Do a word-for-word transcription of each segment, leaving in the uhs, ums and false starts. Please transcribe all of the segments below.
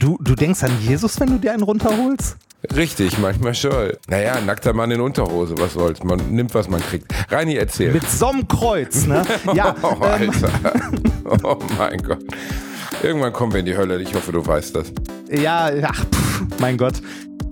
Du, du denkst an Jesus, wenn du dir einen runterholst? Richtig, manchmal schon. Naja, nackter Mann in Unterhose, was soll's. Man nimmt, was man kriegt. Reini, erzähl. Mit so einem Kreuz, ne? Ja. Oh, ähm, Alter. Oh mein Gott. Irgendwann kommen wir in die Hölle. Ich hoffe, du weißt das. Ja, ach, pff, mein Gott.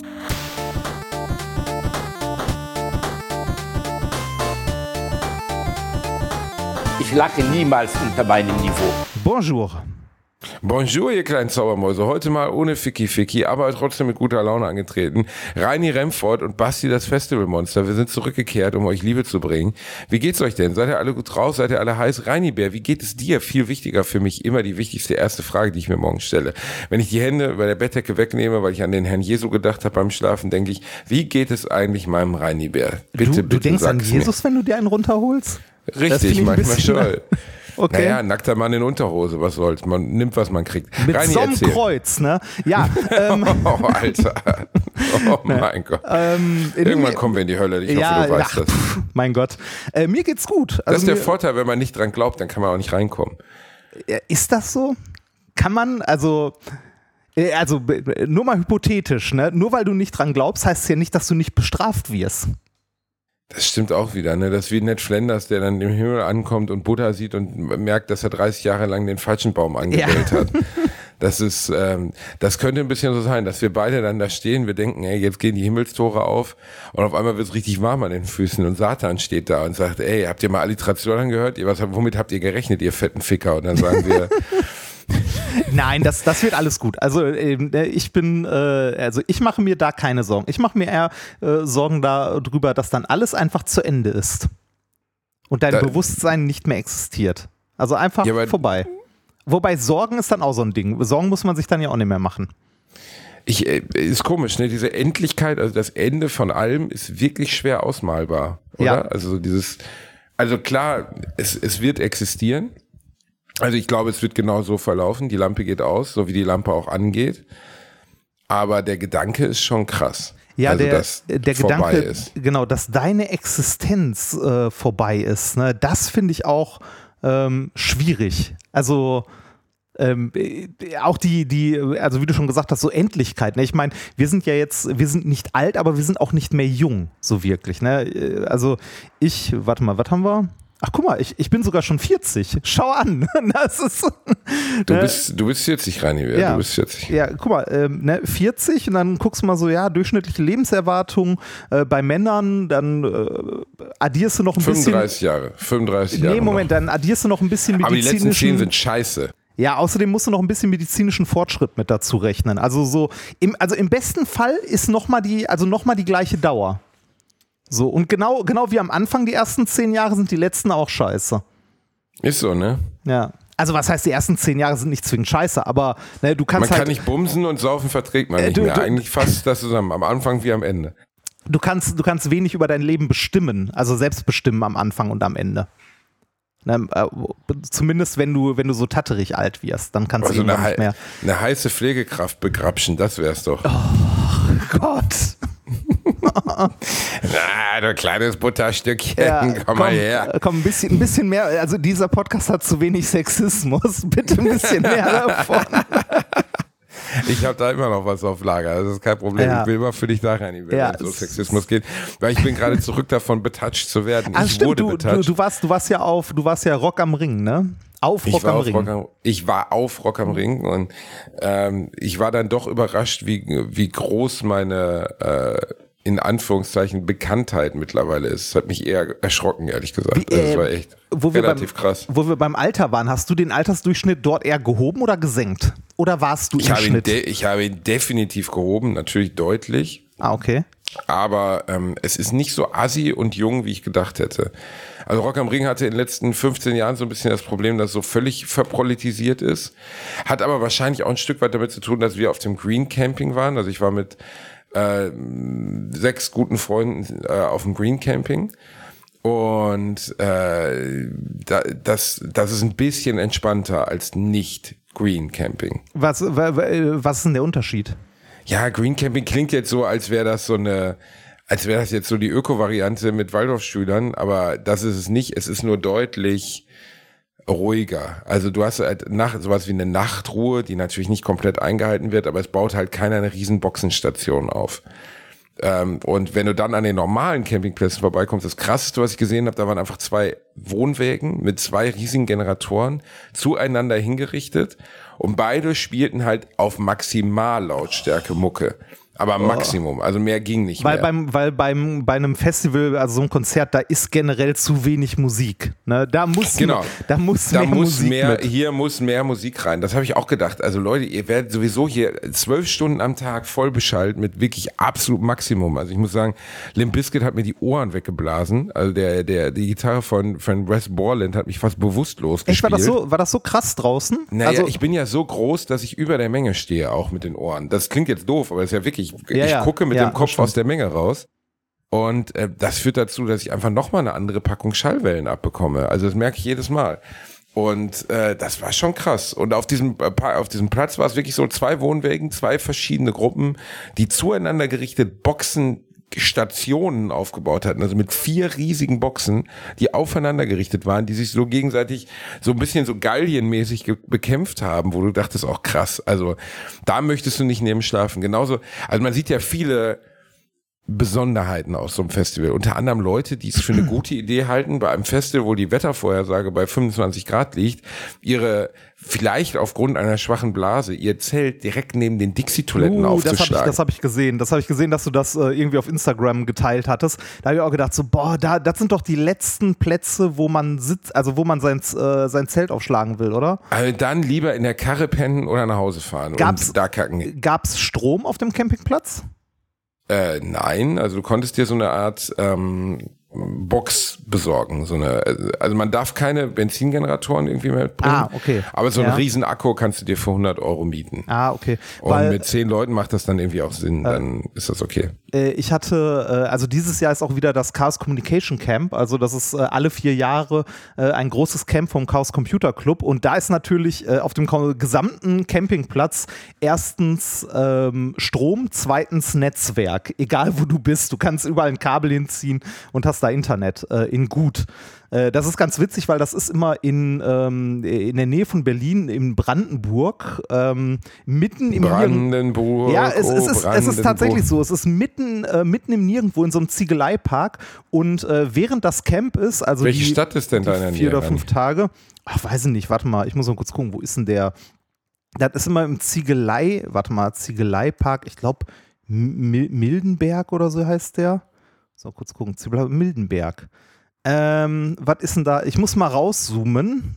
Ich lache niemals unter meinem Niveau. Bonjour. Bonjour, ihr kleinen Zaubermäuse. Heute mal ohne Ficky-Ficky, aber trotzdem mit guter Laune angetreten. Reini Remford und Basti, das Festivalmonster. Wir sind zurückgekehrt, um euch Liebe zu bringen. Wie geht's euch denn? Seid ihr alle gut drauf? Seid ihr alle heiß? Reini Bär, wie geht es dir? Viel wichtiger für mich, immer die wichtigste erste Frage, die ich mir morgen stelle. Wenn ich die Hände bei der Bettdecke wegnehme, weil ich an den Herrn Jesu gedacht habe beim Schlafen, denke ich, wie geht es eigentlich meinem Reini Bär? Bitte, du, bitte, du denkst an sag's Jesus, mir. Wenn du dir einen runterholst? Richtig, manchmal schon. Okay. Naja, nackter Mann in Unterhose, was soll's. Man nimmt, was man kriegt. Mit Reini, so einem erzähl. Kreuz, ne? Ja. Ähm, Oh, Alter. Oh, mein Gott. ähm, Irgendwann kommen wir in die Hölle. Ich ja, hoffe, du weißt ja, das. Pff, mein Gott. Äh, mir geht's gut. Also Das ist der mir, Vorteil, wenn man nicht dran glaubt, dann kann man auch nicht reinkommen. Ist das so? Kann man, also... Also nur mal hypothetisch, ne? Nur weil du nicht dran glaubst, heißt es ja nicht, dass du nicht bestraft wirst. Das stimmt auch wieder, ne? Das ist wie Ned Flanders, der dann im Himmel ankommt und Buddha sieht und merkt, dass er dreißig Jahre lang den falschen Baum angewählt ja. hat. Das ist, ähm, das könnte ein bisschen so sein, dass wir beide dann da stehen, wir denken, ey, jetzt gehen die Himmelstore auf und auf einmal wird es richtig warm an den Füßen und Satan steht da und sagt, ey, habt ihr mal Alliteration angehört? Ihr, was, womit habt ihr gerechnet, ihr fetten Ficker? Und dann sagen wir... Nein, das, das wird alles gut. Also ich bin, äh, also ich mache mir da keine Sorgen. Ich mache mir eher äh, Sorgen darüber, dass dann alles einfach zu Ende ist und dein da, Bewusstsein nicht mehr existiert. Also einfach ja, vorbei. Wobei Sorgen ist dann auch so ein Ding. Sorgen muss man sich dann ja auch nicht mehr machen. Ich, ist komisch, ne? Diese Endlichkeit, also das Ende von allem ist wirklich schwer ausmalbar, oder? Ja. Also dieses, also klar, es, es wird existieren. Also ich glaube, es wird genau so verlaufen. Die Lampe geht aus, so wie die Lampe auch angeht. Aber der Gedanke ist schon krass. Ja, also, der, dass der Gedanke, ist. genau, dass deine Existenz äh, vorbei ist, ne, das finde ich auch ähm, schwierig. Also ähm, auch die, die, also wie du schon gesagt hast, so Endlichkeit. Ne? Ich meine, wir sind ja jetzt, wir sind nicht alt, aber wir sind auch nicht mehr jung, so wirklich. Ne? Also ich, warte mal, was haben wir? Ach, guck mal, ich, ich bin sogar schon vierzig. Schau an. Das ist, du, ne? bist, du bist vierzig, Reini. Ja, du bist vierzig. Ja, guck mal, ähm, ne, vierzig und dann guckst du mal so, ja, durchschnittliche Lebenserwartung äh, bei Männern, dann äh, addierst du noch ein fünfunddreißig bisschen. Jahre, fünfunddreißig Jahre. Nee, Moment, noch. Dann addierst du noch ein bisschen medizinischen. Aber die letzten zehn sind scheiße. Ja, außerdem musst du noch ein bisschen medizinischen Fortschritt mit dazu rechnen. Also so, im, also im besten Fall ist nochmal die, also noch mal die gleiche Dauer. So, und genau, genau wie am Anfang, die ersten zehn Jahre sind die letzten auch scheiße. Ist so, ne? Ja. Also was heißt, die ersten zehn Jahre sind nicht zwingend scheiße, aber ne, du kannst Man halt... kann nicht bumsen und saufen verträgt man äh, nicht du, mehr. Du, Eigentlich fast das zusammen, am Anfang wie am Ende. Du kannst, du kannst wenig über dein Leben bestimmen, also selbst bestimmen am Anfang und am Ende. Ne, äh, zumindest wenn du, wenn du so tatterig alt wirst, dann kannst also du irgendwann nicht mehr... Eine heiße Pflegekraft begrapschen, das wär's doch. Oh Gott... Na, du kleines Butterstückchen, ja, komm, komm mal her. Komm, ein bisschen, ein bisschen mehr, also dieser Podcast hat zu wenig Sexismus, bitte ein bisschen mehr davon. Ich habe da immer noch was auf Lager, das ist kein Problem. Ja. Ich will immer für dich da rein, wenn ja, es um Sexismus geht, weil ich bin gerade zurück davon, betatscht zu werden. Also ich stimmt, wurde du, betatscht. Du, du, warst, du warst ja auf, du warst ja Rock am Ring, ne? Auf Rock ich war am auf Ring. Rock am, ich war auf Rock am Ring und ähm, ich war dann doch überrascht, wie, wie groß meine äh, in Anführungszeichen Bekanntheit mittlerweile ist. Das hat mich eher erschrocken, ehrlich gesagt. Wie, also äh, das war echt wo wir relativ beim, krass. Wo wir beim Alter waren, hast du den Altersdurchschnitt dort eher gehoben oder gesenkt? Oder warst du ich im habe Schnitt? Ihn de- ich habe ihn definitiv gehoben, natürlich deutlich. Ah, okay. Aber ähm, es ist nicht so assi und jung, wie ich gedacht hätte. Also Rock am Ring hatte in den letzten fünfzehn Jahren so ein bisschen das Problem, dass es so völlig verpolitisiert ist. Hat aber wahrscheinlich auch ein Stück weit damit zu tun, dass wir auf dem Green Camping waren. Also ich war mit äh, sechs guten Freunden äh, auf dem Green Camping. Und äh, da, das, das ist ein bisschen entspannter als nicht Green Camping. Was, was ist denn der Unterschied? Ja, Green Camping klingt jetzt so, als wäre das so eine, als wäre das jetzt so die Öko-Variante mit Waldorfschülern, aber das ist es nicht. Es ist nur deutlich ruhiger. Also du hast halt Nacht, sowas wie eine Nachtruhe, die natürlich nicht komplett eingehalten wird, aber es baut halt keiner eine riesen Boxenstation auf. Ähm, und wenn du dann an den normalen Campingplätzen vorbeikommst, das Krasseste, was ich gesehen habe, da waren einfach zwei Wohnwägen mit zwei riesigen Generatoren zueinander hingerichtet und beide spielten halt auf Maximallautstärke Mucke. Aber Maximum, also mehr ging nicht weil mehr. Beim, weil beim, bei einem Festival, also so ein Konzert, da ist generell zu wenig Musik. Ne? Da muss, genau. da muss da mehr muss Musik mehr, mit. Hier muss mehr Musik rein. Das habe ich auch gedacht. Also Leute, ihr werdet sowieso hier zwölf Stunden am Tag voll beschallt mit wirklich absolut Maximum. Also ich muss sagen, Limp Bizkit hat mir die Ohren weggeblasen. Also der, der, die Gitarre von, von Wes Borland hat mich fast bewusstlos Echt, gespielt. war das so, war das so krass draußen? Naja, also, ich bin ja so groß, dass ich über der Menge stehe, auch mit den Ohren. Das klingt jetzt doof, aber das ist ja wirklich, Ja, ich ja. gucke mit Ja, dem Kopf stimmt. aus der Menge raus. Und äh, das führt dazu, dass ich einfach nochmal eine andere Packung Schallwellen abbekomme. Also das merke ich jedes Mal. Und äh, das war schon krass. Und auf diesem, äh, auf diesem Platz war es wirklich so zwei Wohnwägen, zwei verschiedene Gruppen, die zueinander gerichtet Boxen Stationen aufgebaut hatten, also mit vier riesigen Boxen, die aufeinander gerichtet waren, die sich so gegenseitig so ein bisschen so gallienmäßig ge- bekämpft haben, wo du dachtest, auch krass, also da möchtest du nicht neben schlafen. Genauso, also man sieht ja viele Besonderheiten aus so einem Festival. Unter anderem Leute, die es für eine gute Idee halten, bei einem Festival, wo die Wettervorhersage bei fünfundzwanzig Grad liegt, ihre, vielleicht aufgrund einer schwachen Blase, ihr Zelt direkt neben den Dixie-Toiletten uh, aufzuschlagen. Das habe ich, das hab ich gesehen. Das habe ich gesehen, dass du das äh, irgendwie auf Instagram geteilt hattest. Da habe ich auch gedacht, so, boah, da, das sind doch die letzten Plätze, wo man sitzt, also wo man sein, äh, sein Zelt aufschlagen will, oder? Also dann lieber in der Karre pennen oder nach Hause fahren Gab's, und da kacken. Gab's Strom auf dem Campingplatz? Äh, nein, also du konntest dir so eine Art ähm, Box besorgen. So eine, also man darf keine Benzingeneratoren irgendwie mehr mitbringen. Ah, okay. Aber so einen Ja. riesen Akku kannst du dir für hundert Euro mieten. Ah, okay. Und Weil, mit zehn Leuten macht das dann irgendwie auch Sinn, dann ist das okay. äh, ich hatte, äh, also dieses Jahr ist auch wieder das Chaos Communication Camp, also das ist äh, alle vier Jahre äh, ein großes Camp vom Chaos Computer Club und da ist natürlich äh, auf dem ko- gesamten Campingplatz erstens ähm, Strom, zweitens Netzwerk, egal wo du bist, du kannst überall ein Kabel hinziehen und hast da Internet äh, in gut. Äh, das ist ganz witzig, weil das ist immer in, ähm, in der Nähe von Berlin, in Brandenburg, ähm, mitten im Nirgendwo. Brandenburg, Ja, es, oh, es, ist, es ist Brandenburg. tatsächlich so. Es ist mitten, äh, mitten im Nirgendwo in so einem Ziegeleipark und äh, während das Camp ist, also Welche die, Stadt ist denn da in der die vier Nähe? oder fünf Tage, ach, weiß ich nicht, warte mal, ich muss mal kurz gucken, wo ist denn der? Das ist immer im Ziegelei, warte mal, Ziegeleipark, ich glaube Mildenberg oder so heißt der. So, kurz gucken, Ziegelei Mildenberg. Ähm, was ist denn da? Ich muss mal rauszoomen.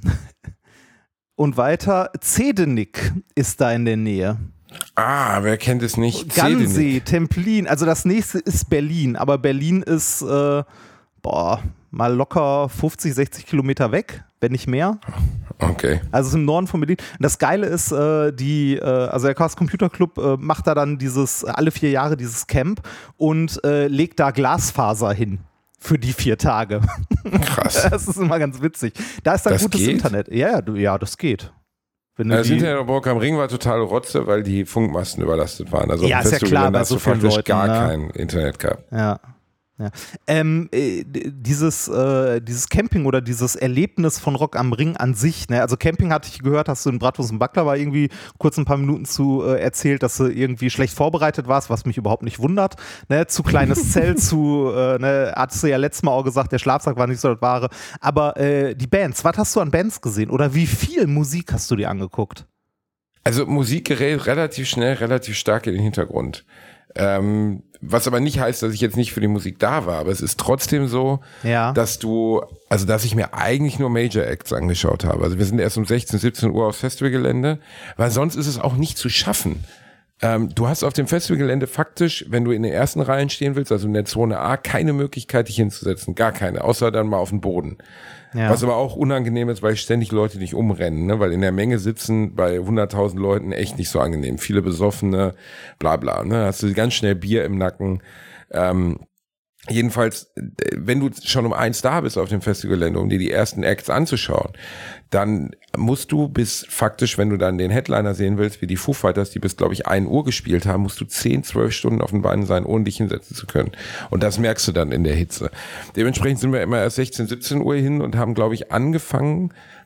Und weiter, Zedenick ist da in der Nähe. Ah, wer kennt es nicht? Gannsee, Zedenick. Templin, also das nächste ist Berlin, aber Berlin ist, äh, boah, mal locker fünfzig, sechzig Kilometer weg, wenn nicht mehr. Okay. Also es ist im Norden von Berlin. Und das Geile ist, äh, die, äh, also der Chaos Computer Club äh, macht da dann dieses, alle vier Jahre dieses Camp und äh, legt da Glasfaser hin. Für die vier Tage. Krass. Das ist immer ganz witzig. Da ist dann Das gutes geht? Internet. Ja, ja, du, ja, das geht. Wenn du Das die, Internet auf Burg am Ring war total Rotze, weil die Funkmasten überlastet waren. Also Ja, auf dem ist ja klar, Festivalgelände bei hast so du vielen praktisch Leuten, gar ne? kein Internet gehabt. Ja. Ja. Ähm, äh, dieses, äh, dieses Camping oder dieses Erlebnis von Rock am Ring an sich, ne? Also Camping hatte ich gehört, hast du in Bratwurst und Baklava irgendwie kurz ein paar Minuten zu äh, erzählt, dass du irgendwie schlecht vorbereitet warst, was mich überhaupt nicht wundert. Ne? Zu kleines Zelt, zu, äh, ne? Hattest du ja letztes Mal auch gesagt, der Schlafsack war nicht so das Wahre. Aber äh, die Bands, was hast du an Bands gesehen oder wie viel Musik hast du dir angeguckt? Also Musik gerät relativ schnell, relativ stark in den Hintergrund. Ähm, was aber nicht heißt, dass ich jetzt nicht für die Musik da war, aber es ist trotzdem so, Ja. dass du, also dass ich mir eigentlich nur Major Acts angeschaut habe. Also wir sind erst um sechzehn, siebzehn Uhr aufs Festivalgelände, weil sonst ist es auch nicht zu schaffen. Ähm, du hast auf dem Festivalgelände faktisch, wenn du in den ersten Reihen stehen willst, also in der Zone A, keine Möglichkeit, dich hinzusetzen. Gar keine, außer dann mal auf dem Boden. Ja. Was aber auch unangenehm ist, weil ständig Leute dich umrennen, ne? Weil in der Menge sitzen bei hunderttausend Leuten echt nicht so angenehm. Viele Besoffene, bla bla. Ne? Hast du ganz schnell Bier im Nacken. Ähm, jedenfalls, wenn du schon um eins da bist auf dem Festivalgelände, um dir die ersten Acts anzuschauen, dann musst du bis faktisch, wenn du dann den Headliner sehen willst, wie die Foo Fighters, die bis, glaube ich, ein Uhr gespielt haben, musst du zehn, zwölf Stunden auf den Beinen sein, ohne dich hinsetzen zu können. Und das merkst du dann in der Hitze. Dementsprechend sind wir immer erst sechzehn, siebzehn Uhr hin und haben, glaube ich, angefangen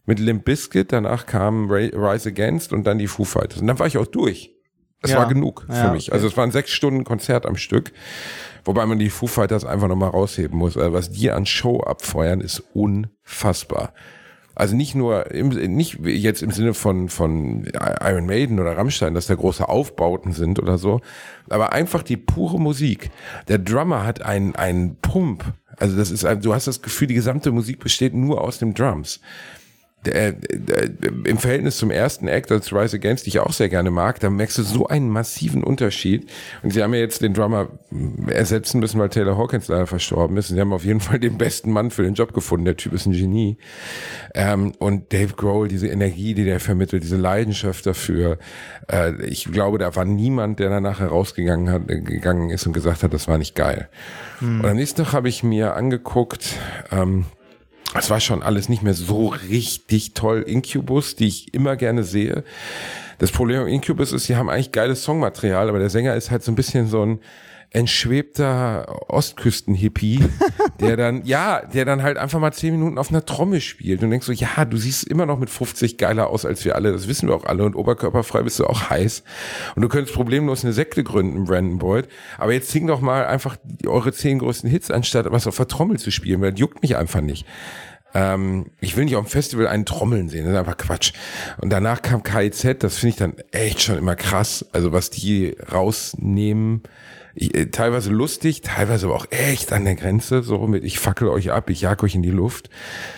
mit Limp Bizkit, danach kam Rise Against und dann die Foo Fighters. Und dann war ich auch durch. Das ja. war genug für ja, mich. okay. Also es waren sechs Stunden Konzert am Stück, wobei man die Foo Fighters einfach nochmal rausheben muss. Also was die an Show abfeuern, ist unfassbar. Also nicht nur, im, nicht jetzt im Sinne von, von Iron Maiden oder Rammstein, dass da große Aufbauten sind oder so, aber einfach die pure Musik. Der Drummer hat einen, einen Pump. Also das ist, du hast das Gefühl, die gesamte Musik besteht nur aus den Drums. Der, der, im Verhältnis zum ersten Act, als Rise Against, die ich auch sehr gerne mag, da merkst du so einen massiven Unterschied. Und sie haben ja jetzt den Drummer ersetzen müssen, weil Taylor Hawkins leider verstorben ist. Und sie haben auf jeden Fall den besten Mann für den Job gefunden. Der Typ ist ein Genie. Ähm, und Dave Grohl, diese Energie, die der vermittelt, diese Leidenschaft dafür. Äh, ich glaube, da war niemand, der danach herausgegangen hat, äh, gegangen ist und gesagt hat, das war nicht geil. Hm. Und am nächsten Tag habe ich mir angeguckt, ähm, es war schon alles nicht mehr so richtig toll. Incubus, die ich immer gerne sehe. Das Problem mit Incubus ist, sie haben eigentlich geiles Songmaterial, aber der Sänger ist halt so ein bisschen so ein entschwebter Ostküsten-Hippie, der dann, ja, der dann halt einfach mal zehn Minuten auf einer Trommel spielt und denkst so, ja, du siehst immer noch mit fünfzig geiler aus als wir alle, das wissen wir auch alle und oberkörperfrei bist du auch heiß und du könntest problemlos eine Sekte gründen, Brandon Boyd, aber jetzt sing doch mal einfach eure zehn größten Hits, anstatt was auf der Trommel zu spielen, weil das juckt mich einfach nicht. Ähm, ich will nicht auf dem Festival einen Trommeln sehen, das ist einfach Quatsch. Und danach kam K I Z, das finde ich dann echt schon immer krass, also was die rausnehmen, Ich, äh, teilweise lustig, teilweise aber auch echt an der Grenze, so mit ich fackel euch ab, ich jag euch in die Luft.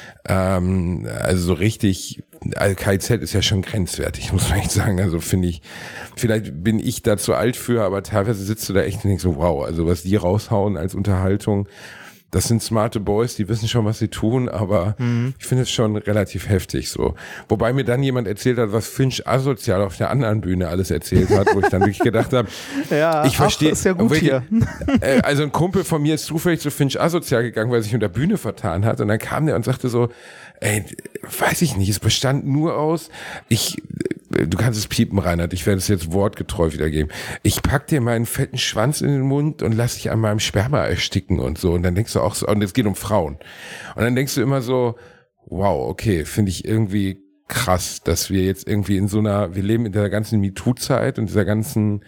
Ähm, also so richtig, also K I Z ist ja schon grenzwertig, muss man echt sagen. Also finde ich, vielleicht bin ich da zu alt für, aber teilweise sitzt du da echt und denkst so, wow, also was die raushauen als Unterhaltung, das sind smarte Boys, die wissen schon, was sie tun, aber mhm. ich finde es schon relativ heftig so. Wobei mir dann jemand erzählt hat, was Finch asozial auf der anderen Bühne alles erzählt hat, wo ich dann wirklich gedacht habe, ja, ich verstehe. Ist ja gut wirklich, hier. Äh, also ein Kumpel von mir ist zufällig zu Finch asozial gegangen, weil er sich unter Bühne vertan hat und dann kam der und sagte so, ey, weiß ich nicht, es bestand nur aus, ich, du kannst es piepen, Reinhard, ich werde es jetzt wortgetreu wiedergeben. Ich pack dir meinen fetten Schwanz in den Mund und lass dich an meinem Sperma ersticken und so. Und dann denkst du auch so, und es geht um Frauen. Und dann denkst du immer so, wow, okay, finde ich irgendwie krass, dass wir jetzt irgendwie in so einer, wir leben in der ganzen MeToo-Zeit und dieser ganzen,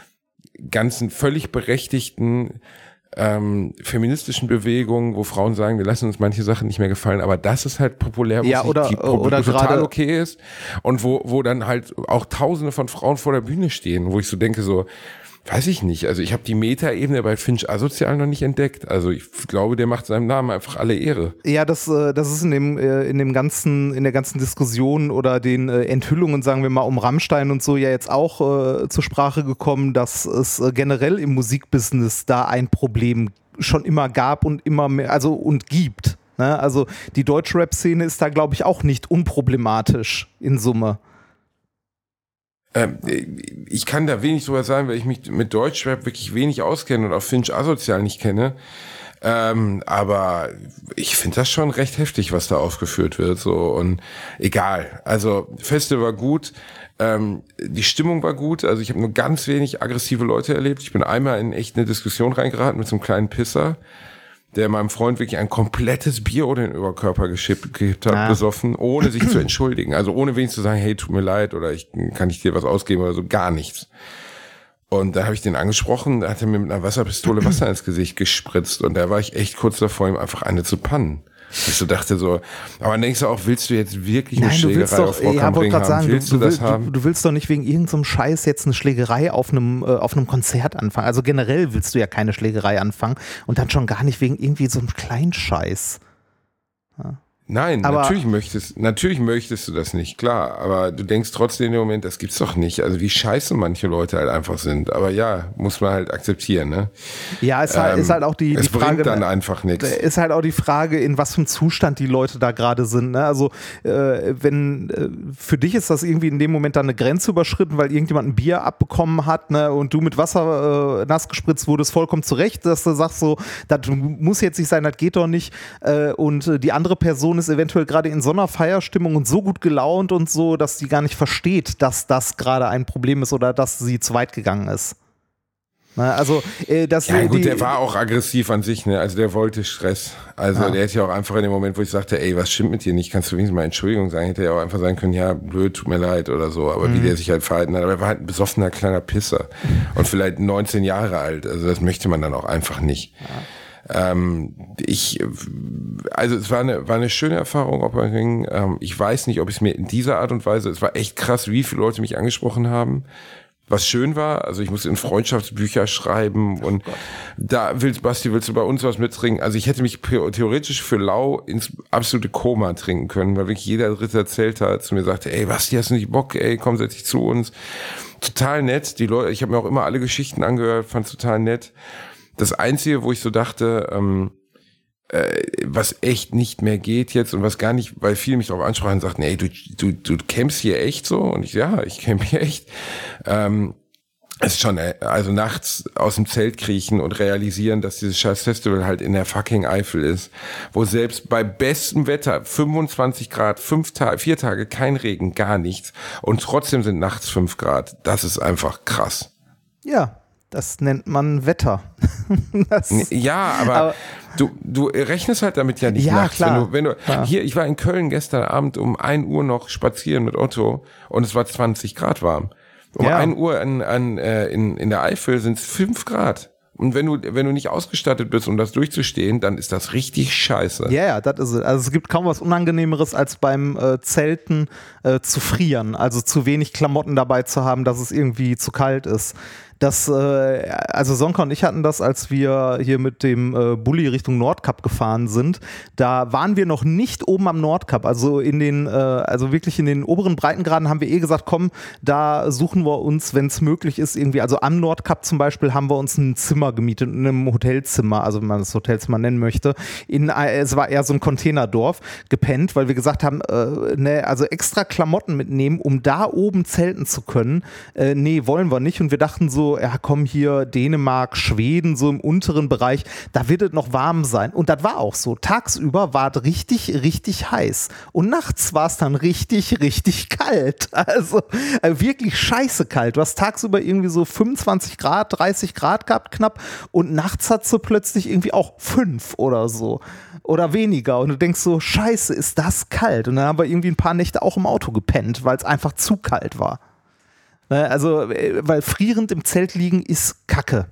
ganzen völlig berechtigten Ähm, feministischen Bewegungen, wo Frauen sagen, wir lassen uns manche Sachen nicht mehr gefallen, aber das ist halt populär, wo ja, es oder, die, oder total grade okay ist und wo, wo dann halt auch tausende von Frauen vor der Bühne stehen, wo ich so denke, so, weiß ich nicht, also ich habe die Meta-Ebene bei Finch asozial noch nicht entdeckt, also ich glaube, der macht seinem Namen einfach alle Ehre. Ja, das, das ist in dem, in dem ganzen, in der ganzen Diskussion oder den Enthüllungen, sagen wir mal, um Rammstein und so ja jetzt auch äh, zur Sprache gekommen, dass es äh, generell im Musikbusiness da ein Problem schon immer gab und immer mehr, also und gibt. Ne? Also die Deutschrap-Szene ist da, glaube ich, auch nicht unproblematisch in Summe. Ähm, ich kann da wenig drüber sagen, weil ich mich mit Deutschrap wirklich wenig auskenne und auch Finch asozial nicht kenne. Ähm, aber ich finde das schon recht heftig, was da aufgeführt wird. So und egal. Also Festival war gut, ähm, die Stimmung war gut. Also ich habe nur ganz wenig aggressive Leute erlebt. Ich bin einmal in echt eine Diskussion reingeraten mit so einem kleinen Pisser, der meinem Freund wirklich ein komplettes Bier oder den Überkörper geschippt hat, ah. besoffen, ohne sich zu entschuldigen. Also ohne wenigstens zu sagen, hey, tut mir leid oder ich kann ich dir was ausgeben oder so, gar nichts. Und da habe ich den angesprochen, da hat er mir mit einer Wasserpistole Wasser ins Gesicht gespritzt und da war ich echt kurz davor, ihm einfach eine zu pannen. Ich so dachte so, aber dann denkst du auch, willst du jetzt wirklich eine Nein, Schlägerei doch, auf Rock am Ring haben? Sagen, willst du, du, du das will, haben? Du, du willst doch nicht wegen irgendeinem Scheiß jetzt eine Schlägerei auf einem, äh, auf einem Konzert anfangen. Also generell willst du ja keine Schlägerei anfangen und dann schon gar nicht wegen irgendwie so einem kleinen Scheiß. Ja. Nein, aber natürlich möchtest, natürlich möchtest du das nicht, klar, aber du denkst trotzdem im Moment, das gibt's doch nicht, also wie scheiße manche Leute halt einfach sind, aber ja, muss man halt akzeptieren, ne? Ja, es ähm, ist halt auch die, die es Frage, bringt dann einfach nichts. Ist halt auch die Frage, in was für einem Zustand die Leute da gerade sind, ne? Also äh, wenn äh, für dich ist das irgendwie in dem Moment dann eine Grenze überschritten, weil irgendjemand ein Bier abbekommen hat, ne, und du mit Wasser äh, nass gespritzt wurdest, vollkommen zurecht, dass du sagst so, das muss jetzt nicht sein, das geht doch nicht, äh, und äh, die andere Person ist eventuell gerade in so einer Feierstimmung und so gut gelaunt und so, dass sie gar nicht versteht, dass das gerade ein Problem ist oder dass sie zu weit gegangen ist. Na, also, äh, das Ja gut, die, der war auch aggressiv an sich, ne? Also der wollte Stress. Also ja. Der hätte ja auch einfach in dem Moment, wo ich sagte, ey, was stimmt mit dir nicht, kannst du wenigstens mal Entschuldigung sagen, hätte er auch einfach sagen können, ja, blöd, tut mir leid oder so. Aber mhm. wie der sich halt verhalten hat, aber er war halt ein besoffener kleiner Pisser und vielleicht neunzehn Jahre alt. Also das möchte man dann auch einfach nicht. Ja. Ähm, ich, also es war eine, war eine schöne Erfahrung, ob ähm, ich weiß nicht, ob ich es mir in dieser Art und Weise, es war echt krass, wie viele Leute mich angesprochen haben. Was schön war, also ich musste in Freundschaftsbücher schreiben und oh da willst Basti, willst du bei uns was mittrinken? Also ich hätte mich theoretisch für lau ins absolute Koma trinken können, weil wirklich jeder Dritte erzählt hat, zu mir sagte, ey Basti, hast du nicht Bock, ey, komm, setz dich zu uns. Total nett, die Leute, ich habe mir auch immer alle Geschichten angehört, fand total nett. Das Einzige, wo ich so dachte, ähm, äh, was echt nicht mehr geht jetzt und was gar nicht, weil viele mich darauf ansprachen und sagten, ey, du, du, du campst hier echt so? Und ich, ja, ich camp hier echt. Ähm, es ist schon, also nachts aus dem Zelt kriechen und realisieren, dass dieses scheiß Festival halt in der fucking Eifel ist, wo selbst bei bestem Wetter fünfundzwanzig Grad, fünf Tage, vier Tage, kein Regen, gar nichts und trotzdem sind nachts fünf Grad. Das ist einfach krass. Ja. Das nennt man Wetter. das, ja, aber, aber du, du rechnest halt damit ja nicht ja, nachts. Klar. Wenn du, wenn du, ja. Hier, ich war in Köln gestern Abend um ein Uhr noch spazieren mit Otto und es war zwanzig Grad warm. Um ja. ein Uhr an, an, äh, in, in der Eifel sind es fünf Grad. Und wenn du, wenn du nicht ausgestattet bist, um das durchzustehen, dann ist das richtig scheiße. Ja, ja, das ist es. Also es gibt kaum was Unangenehmeres, als beim äh, Zelten äh, zu frieren. Also zu wenig Klamotten dabei zu haben, dass es irgendwie zu kalt ist. Das, äh, also Sonka und ich hatten das, als wir hier mit dem äh, Bulli Richtung Nordkap gefahren sind. Da waren wir noch nicht oben am Nordkap, also in den, äh, also wirklich in den oberen Breitengraden haben wir eh gesagt, komm, da suchen wir uns, wenn es möglich ist, irgendwie, also am Nordkap zum Beispiel haben wir uns ein Zimmer gemietet, in einem Hotelzimmer, also wenn man das Hotelzimmer nennen möchte. In, äh, es war eher so ein Containerdorf, gepennt, weil wir gesagt haben, äh, ne, also extra Klamotten mitnehmen, um da oben zelten zu können. Äh, nee, wollen wir nicht. Und wir dachten so, ja komm, hier Dänemark, Schweden, so im unteren Bereich, da wird es noch warm sein. Und das war auch so. Tagsüber war es richtig, richtig heiß. Und nachts war es dann richtig, richtig kalt. Also äh, wirklich scheiße kalt. Du hast tagsüber irgendwie so fünfundzwanzig Grad, dreißig Grad gehabt knapp und nachts hat sie plötzlich irgendwie auch fünf oder so. Oder weniger. Und du denkst so, scheiße, ist das kalt? Und dann haben wir irgendwie ein paar Nächte auch im Auto gepennt, weil es einfach zu kalt war. Also, weil frierend im Zelt liegen ist Kacke.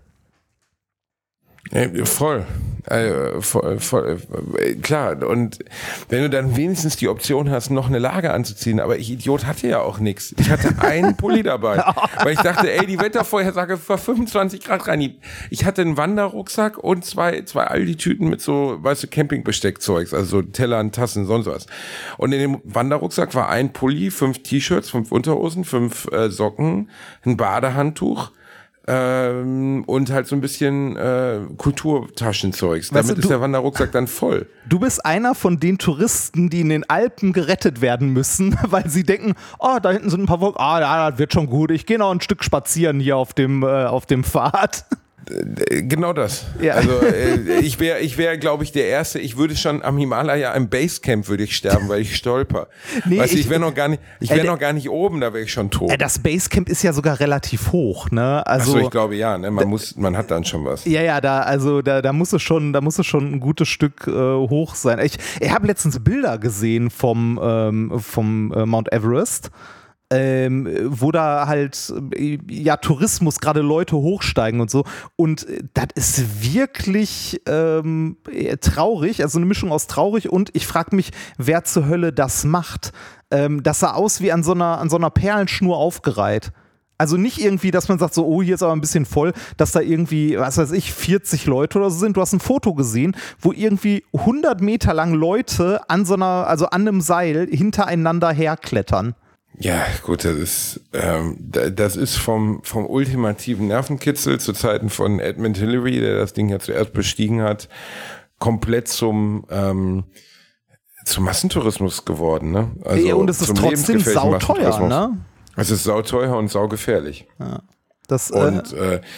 Ja, voll. Also, voll, voll. Klar, und wenn du dann wenigstens die Option hast, noch eine Lage anzuziehen, aber ich Idiot hatte ja auch nichts. Ich hatte einen Pulli dabei, weil ich dachte, ey, die Wettervorhersage war fünfundzwanzig Grad rein. Ich hatte einen Wanderrucksack und zwei, zwei Aldi-Tüten mit so, weißt du, Campingbesteckzeugs, also so Tellern, Tassen, sonst was. Und in dem Wanderrucksack war ein Pulli, fünf T-Shirts, fünf Unterhosen, fünf äh, Socken, ein Badehandtuch, Ähm, und halt so ein bisschen äh, Kulturtaschenzeugs. Damit weißt du, ist der Wanderrucksack dann voll. Du bist einer von den Touristen, die in den Alpen gerettet werden müssen, weil sie denken, oh, da hinten sind ein paar Wolken, ah, ja, das wird schon gut, ich gehe noch ein Stück spazieren hier auf dem, äh, auf dem Pfad. Genau das. Ja. Also äh, ich wäre, ich wäre, glaube ich, der Erste. Ich würde schon am Himalaya im Basecamp würde ich sterben, weil ich stolper. Nee, weißt du, ich, ich wäre noch gar nicht, ich wäre äh, noch gar nicht oben, da wäre ich schon tot. Äh, das Basecamp ist ja sogar relativ hoch, ne? Also, Ach so, ich glaube ja, ne? Man da, muss, man hat dann schon was. Ja, ja, da, also da, da muss es schon, da muss es schon ein gutes Stück äh, hoch sein. Ich, ich habe letztens Bilder gesehen vom, ähm, vom äh, Mount Everest. Ähm, wo da halt ja Tourismus, gerade Leute hochsteigen und so. Und das ist wirklich ähm, traurig, also eine Mischung aus traurig und ich frage mich, wer zur Hölle das macht. Ähm, das sah aus wie an so einer, an so einer Perlenschnur aufgereiht. Also nicht irgendwie, dass man sagt so, oh, hier ist aber ein bisschen voll, dass da irgendwie, was weiß ich, vierzig Leute oder so sind. Du hast ein Foto gesehen, wo irgendwie hundert Meter lang Leute an so einer, also an einem Seil hintereinander herklettern. Ja, gut, das ist, ähm, das ist vom, vom ultimativen Nervenkitzel zu Zeiten von Edmund Hillary, der das Ding ja zuerst bestiegen hat, komplett zum, ähm, zum Massentourismus geworden, ne? Also ja, und es ist trotzdem sauteuer, ne? Es ist sauteuer und saugefährlich. Ja. Das, und, äh,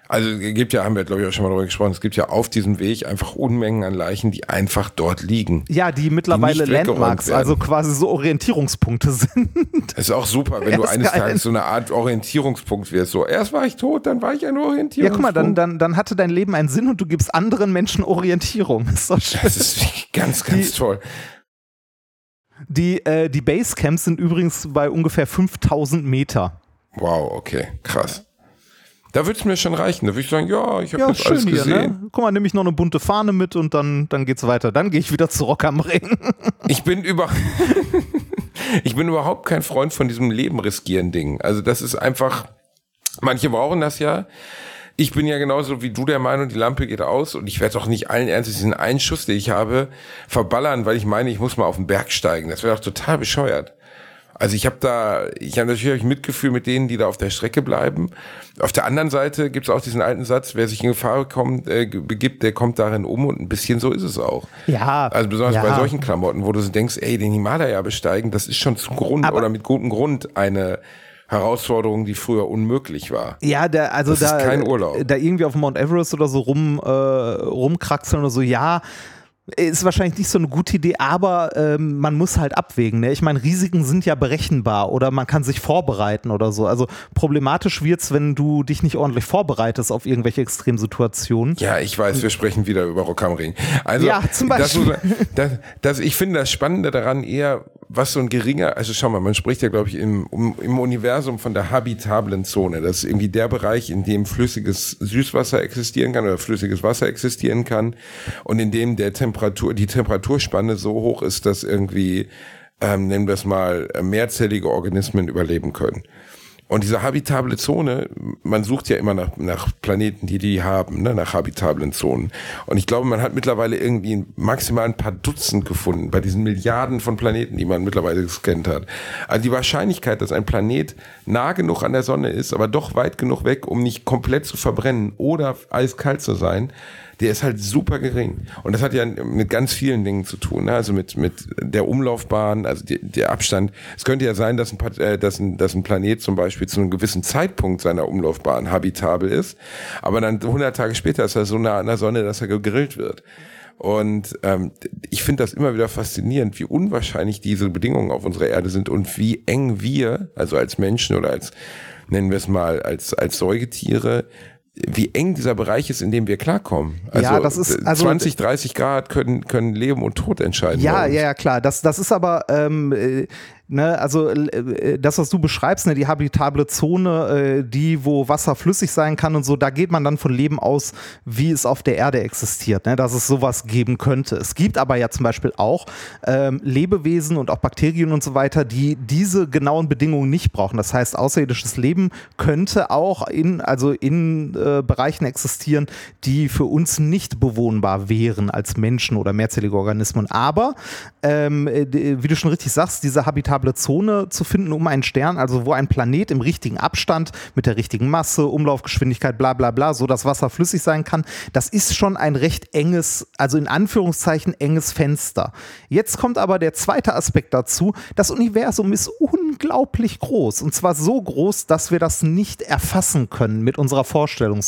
Also es gibt ja, haben wir glaube ich auch schon mal darüber gesprochen, es gibt ja auf diesem Weg einfach Unmengen an Leichen, die einfach dort liegen. Ja, die mittlerweile die Landmarks, also quasi so Orientierungspunkte sind. Das ist auch super, wenn ja, du eines geil. Tages so eine Art Orientierungspunkt wirst. So, erst war ich tot, dann war ich ein Orientierungspunkt. Ja, guck mal, dann, dann, dann hatte dein Leben einen Sinn und du gibst anderen Menschen Orientierung. Das ist doch schön. Das ist ganz, ganz die, toll. Die, äh, die Basecamps sind übrigens bei ungefähr fünftausend Meter. Wow, okay, krass. Da würde es mir schon reichen. Da würde ich sagen, ja, ich habe ja, das alles hier, gesehen. Ne? Guck mal, nehme ich noch eine bunte Fahne mit und dann, dann geht's weiter. Dann gehe ich wieder zu Rock am Ring. Ich bin über ich bin überhaupt kein Freund von diesem Leben riskieren Ding. Also das ist einfach, manche brauchen das ja. Ich bin ja genauso wie du der Meinung, die Lampe geht aus und ich werde doch nicht allen Ernstes diesen einen Schuss, den ich habe, verballern, weil ich meine, ich muss mal auf den Berg steigen. Das wäre doch total bescheuert. Also ich habe da, ich habe natürlich Mitgefühl mit denen, die da auf der Strecke bleiben. Auf der anderen Seite gibt es auch diesen alten Satz, wer sich in Gefahr kommt, äh, begibt, der kommt darin um und ein bisschen so ist es auch. Ja. Also besonders ja. bei solchen Klamotten, wo du so denkst, ey, den Himalaya besteigen, das ist schon zu Grund Aber oder mit gutem Grund eine Herausforderung, die früher unmöglich war. Ja, der, also das da, ist kein Urlaub. Da irgendwie auf Mount Everest oder so rum, äh, rumkraxeln oder so, ja, ist wahrscheinlich nicht so eine gute Idee, aber ähm, man muss halt abwägen. Ne? Ich meine, Risiken sind ja berechenbar oder man kann sich vorbereiten oder so. Also problematisch wird's, wenn du dich nicht ordentlich vorbereitest auf irgendwelche Extremsituationen. Ja, ich weiß, wir sprechen wieder über Rock am Ring. Also, ja, zum Beispiel. Das, das, das, ich finde das Spannende daran eher, was so ein geringer, also schau mal, man spricht ja, glaube ich, im, im Universum von der habitablen Zone. Das ist irgendwie der Bereich, in dem flüssiges Süßwasser existieren kann oder flüssiges Wasser existieren kann und in dem der Temperatur, die Temperaturspanne so hoch ist, dass irgendwie, ähm, nennen wir es mal, mehrzellige Organismen überleben können. Und diese habitable Zone, man sucht ja immer nach, nach Planeten, die die haben, ne, nach habitablen Zonen. Und ich glaube, man hat mittlerweile irgendwie maximal ein paar Dutzend gefunden bei diesen Milliarden von Planeten, die man mittlerweile gescannt hat. Also die Wahrscheinlichkeit, dass ein Planet nah genug an der Sonne ist, aber doch weit genug weg, um nicht komplett zu verbrennen oder eiskalt zu sein, der ist halt super gering. Und das hat ja mit ganz vielen Dingen zu tun, ne? Also mit mit der Umlaufbahn, also die, der Abstand. Es könnte ja sein, dass ein, äh, dass, ein, dass ein Planet zum Beispiel zu einem gewissen Zeitpunkt seiner Umlaufbahn habitabel ist, aber dann hundert Tage später ist er so nah an der Sonne, dass er gegrillt wird. Und ähm, ich finde das immer wieder faszinierend, wie unwahrscheinlich diese Bedingungen auf unserer Erde sind und wie eng wir, also als Menschen oder als, nennen wir es mal, als als Säugetiere, wie eng dieser Bereich ist, in dem wir klarkommen. Also, ja, das ist, also zwanzig, dreißig Grad können, können Leben und Tod entscheiden. Ja, ja, ja, klar. Das, das ist aber, ähm, äh, ne, also äh, das, was du beschreibst, ne, die habitable Zone, äh, die, wo Wasser flüssig sein kann und so, da geht man dann von Leben aus, wie es auf der Erde existiert, ne, dass es sowas geben könnte. Es gibt aber ja zum Beispiel auch ähm, Lebewesen und auch Bakterien und so weiter, die diese genauen Bedingungen nicht brauchen. Das heißt, außerirdisches Leben könnte auch in, also in äh, Bereichen existieren, die für uns nicht bewohnbar wären als Menschen oder mehrzellige Organismen. Aber, ähm, wie du schon richtig sagst, diese habitable Zone zu finden um einen Stern, also wo ein Planet im richtigen Abstand mit der richtigen Masse, Umlaufgeschwindigkeit, bla bla bla, so dass Wasser flüssig sein kann, das ist schon ein recht enges, also in Anführungszeichen enges Fenster. Jetzt kommt aber der zweite Aspekt dazu, das Universum ist unglaublich groß und zwar so groß, dass wir das nicht erfassen können mit unserer Vorstellungskraft.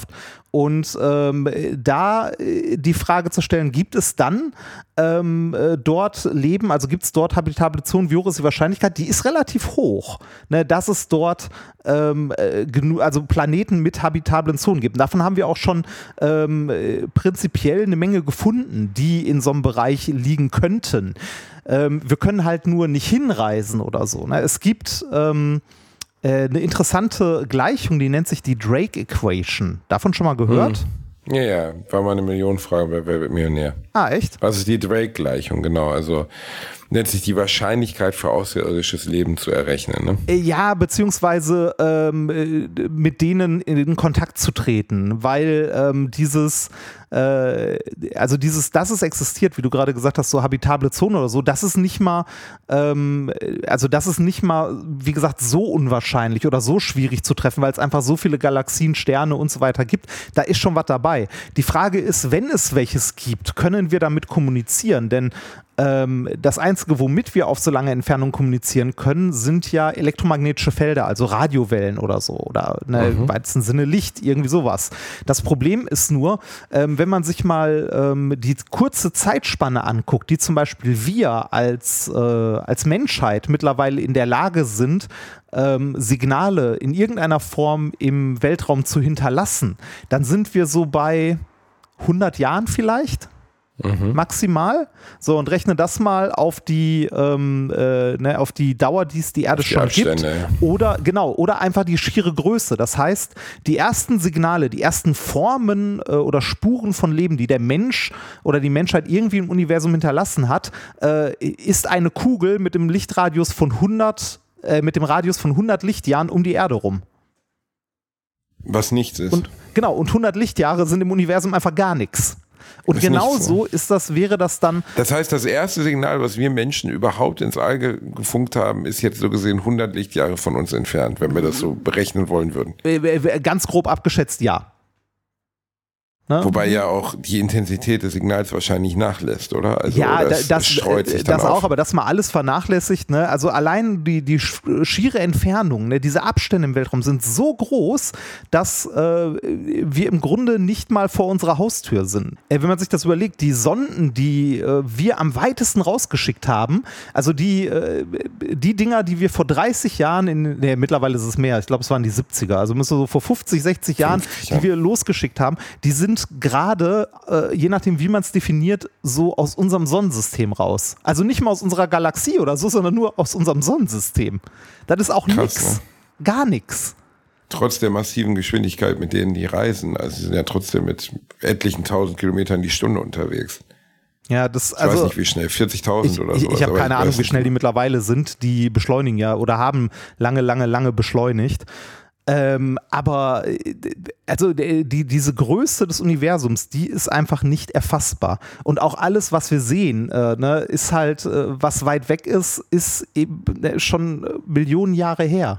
Und ähm, da die Frage zu stellen, gibt es dann ähm, dort Leben, also gibt es dort habitable Zonen, wie hoch ist die Wahrscheinlichkeit? Die ist relativ hoch, ne, dass es dort ähm, genug, also Planeten mit habitablen Zonen gibt. Und davon haben wir auch schon ähm, prinzipiell eine Menge gefunden, die in so einem Bereich liegen könnten. Ähm, wir können halt nur nicht hinreisen oder so. Ne? Es gibt ähm, eine interessante Gleichung, die nennt sich die Drake Equation. Davon schon mal gehört? Hm. Ja, ja, war mal eine Millionenfrage bei Wer wird Millionär. Ah, echt? Was ist die Drake-Gleichung, genau, also nennt sich die Wahrscheinlichkeit für außerirdisches Leben zu errechnen, ne? Ja, beziehungsweise ähm, mit denen in Kontakt zu treten, weil ähm, dieses äh, also dieses, dass es existiert, wie du gerade gesagt hast, so habitable Zone oder so, das ist nicht mal ähm, also das ist nicht mal, wie gesagt, so unwahrscheinlich oder so schwierig zu treffen, weil es einfach so viele Galaxien, Sterne und so weiter gibt. Da ist schon was dabei. Die Frage ist, wenn es welches gibt, können wir damit kommunizieren? Denn Ähm, das Einzige, womit wir auf so lange Entfernung kommunizieren können, sind ja elektromagnetische Felder, also Radiowellen oder so oder ne, Mhm. im weitesten Sinne Licht, irgendwie sowas. Das Problem ist nur, ähm, wenn man sich mal ähm, die kurze Zeitspanne anguckt, die zum Beispiel wir als, äh, als Menschheit mittlerweile in der Lage sind, ähm, Signale in irgendeiner Form im Weltraum zu hinterlassen, dann sind wir so bei hundert Jahren vielleicht. Mhm. Maximal. So, und rechne das mal auf die, ähm, äh, ne, auf die Dauer, die es die Erde die schon Abstände, gibt. ja. Oder, genau, oder einfach die schiere Größe. Das heißt, die ersten Signale, die ersten Formen äh, oder Spuren von Leben, die der Mensch oder die Menschheit irgendwie im Universum hinterlassen hat, äh, ist eine Kugel mit dem Lichtradius von hundert, äh, mit dem Radius von hundert Lichtjahren um die Erde rum. Was nichts ist. Und, genau, und hundert Lichtjahre sind im Universum einfach gar nichts. Und Ist genau nicht so. so ist das, wäre das dann. Das heißt, das erste Signal, was wir Menschen überhaupt ins All ge- gefunkt haben, ist jetzt so gesehen hundert Lichtjahre von uns entfernt, wenn wir das so berechnen wollen würden. Äh, ganz grob abgeschätzt, ja. Ne? Wobei ja auch die Intensität des Signals wahrscheinlich nachlässt, oder? Also ja, das, das, streut sich dann das auch, auf. aber das mal alles vernachlässigt. Ne? Also allein die, die schiere Entfernung, ne? Diese Abstände im Weltraum sind so groß, dass äh, wir im Grunde nicht mal vor unserer Haustür sind. Äh, wenn man sich das überlegt, die Sonden, die äh, wir am weitesten rausgeschickt haben, also die, äh, die Dinger, die wir vor dreißig Jahren, in, ne, mittlerweile ist es mehr, ich glaube es waren die siebziger, also müssen wir so vor fünfzig, sechzig Jahren, fünfzig, ja. die wir losgeschickt haben, die sind gerade, äh, je nachdem wie man es definiert, so aus unserem Sonnensystem raus. Also nicht mal aus unserer Galaxie oder so, sondern nur aus unserem Sonnensystem. Das ist auch Krass, nix. ne? Gar nichts. Trotz der massiven Geschwindigkeit, mit denen die reisen, also sie sind ja trotzdem mit etlichen tausend Kilometern die Stunde unterwegs. Ja, das, Ich also, weiß nicht, wie schnell, vierzigtausend ich, oder ich, sowas. ich habe aber keine Ahnung, weiß wie schnell nicht. die mittlerweile sind. Die beschleunigen ja oder haben lange, lange, lange beschleunigt. Ähm, aber äh, also die, diese Größe des Universums, die ist einfach nicht erfassbar. Und auch alles, was wir sehen, äh, ne, ist halt, äh, was weit weg ist, ist eben äh, schon Millionen Jahre her.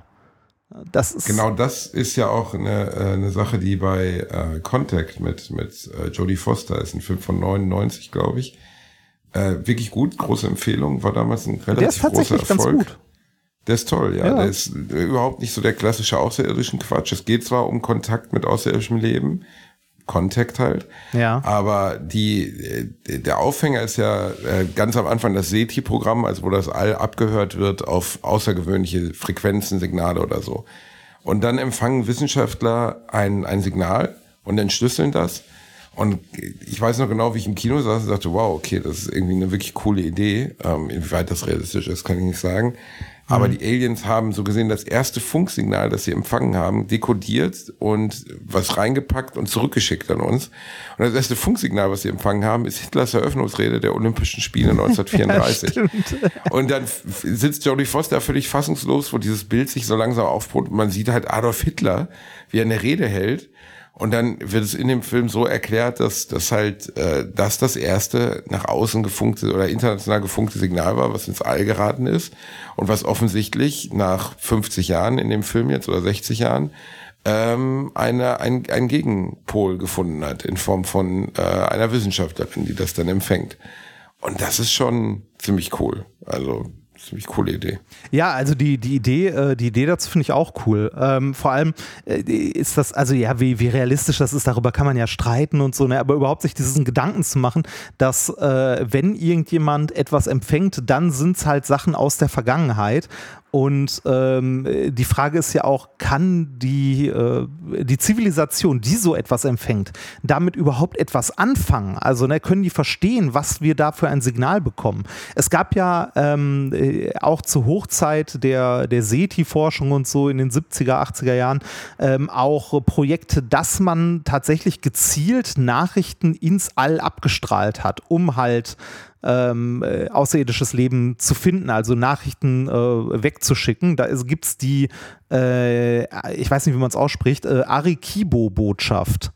Das ist Genau, das ist ja auch eine, äh, eine Sache, die bei äh, Contact mit, mit äh, Jodie Foster ist, ein Film von neunundneunzig, glaube ich. Äh, wirklich gut, große Empfehlung, war damals ein relativ der ist tatsächlich großer Erfolg. ganz gut. Der ist toll, ja. Ja. Der ist überhaupt nicht so der klassische außerirdischen Quatsch. Es geht zwar um Kontakt mit außerirdischem Leben, Kontakt halt, Ja. aber die, der Aufhänger ist ja äh, ganz am Anfang das SETI-Programm, also wo das All abgehört wird auf außergewöhnliche Frequenzen, Signale oder so. Und dann empfangen Wissenschaftler ein, ein Signal und entschlüsseln das. Und ich weiß noch genau, wie ich im Kino saß und dachte, wow, okay, das ist irgendwie eine wirklich coole Idee. Ähm, inwieweit das realistisch ist, kann ich nicht sagen. Aber die Aliens haben so gesehen das erste Funksignal, das sie empfangen haben, dekodiert und was reingepackt und zurückgeschickt an uns. Und das erste Funksignal, was sie empfangen haben, ist Hitlers Eröffnungsrede der Olympischen Spiele neunzehnhundertvierunddreißig. Ja, und dann f- sitzt Jodie Foster völlig fassungslos, wo dieses Bild sich so langsam aufbaut. Und man sieht halt Adolf Hitler, wie er eine Rede hält. Und dann wird es in dem Film so erklärt, dass das halt äh, das das erste nach außen gefunkte oder international gefunkte Signal war, was ins All geraten ist und was offensichtlich nach fünfzig Jahren in dem Film jetzt oder sechzig Jahren ähm, eine ein, ein Gegenpol gefunden hat in Form von äh, einer Wissenschaftlerin, die das dann empfängt. Und das ist schon ziemlich cool. Also ziemlich coole Idee. Ja, also die, die Idee, äh, die Idee dazu finde ich auch cool. Ähm, vor allem äh, ist das, also ja, wie, wie realistisch das ist, darüber kann man ja streiten und so, ne? Aber überhaupt sich diesen Gedanken zu machen, dass äh, wenn irgendjemand etwas empfängt, dann sind es halt Sachen aus der Vergangenheit. Und ähm, die Frage ist ja auch, kann die, äh, die Zivilisation, die so etwas empfängt, damit überhaupt etwas anfangen? Also ne, können die verstehen, was wir da für ein Signal bekommen? Es gab ja ähm, auch zur Hochzeit der, der SETI-Forschung und so in den siebziger, achtziger Jahren ähm, auch Projekte, dass man tatsächlich gezielt Nachrichten ins All abgestrahlt hat, um halt Ähm, äh, außerirdisches Leben zu finden, also Nachrichten äh, wegzuschicken. Da gibt es die, äh, ich weiß nicht, wie man es ausspricht, äh, Arequibo-Botschaft.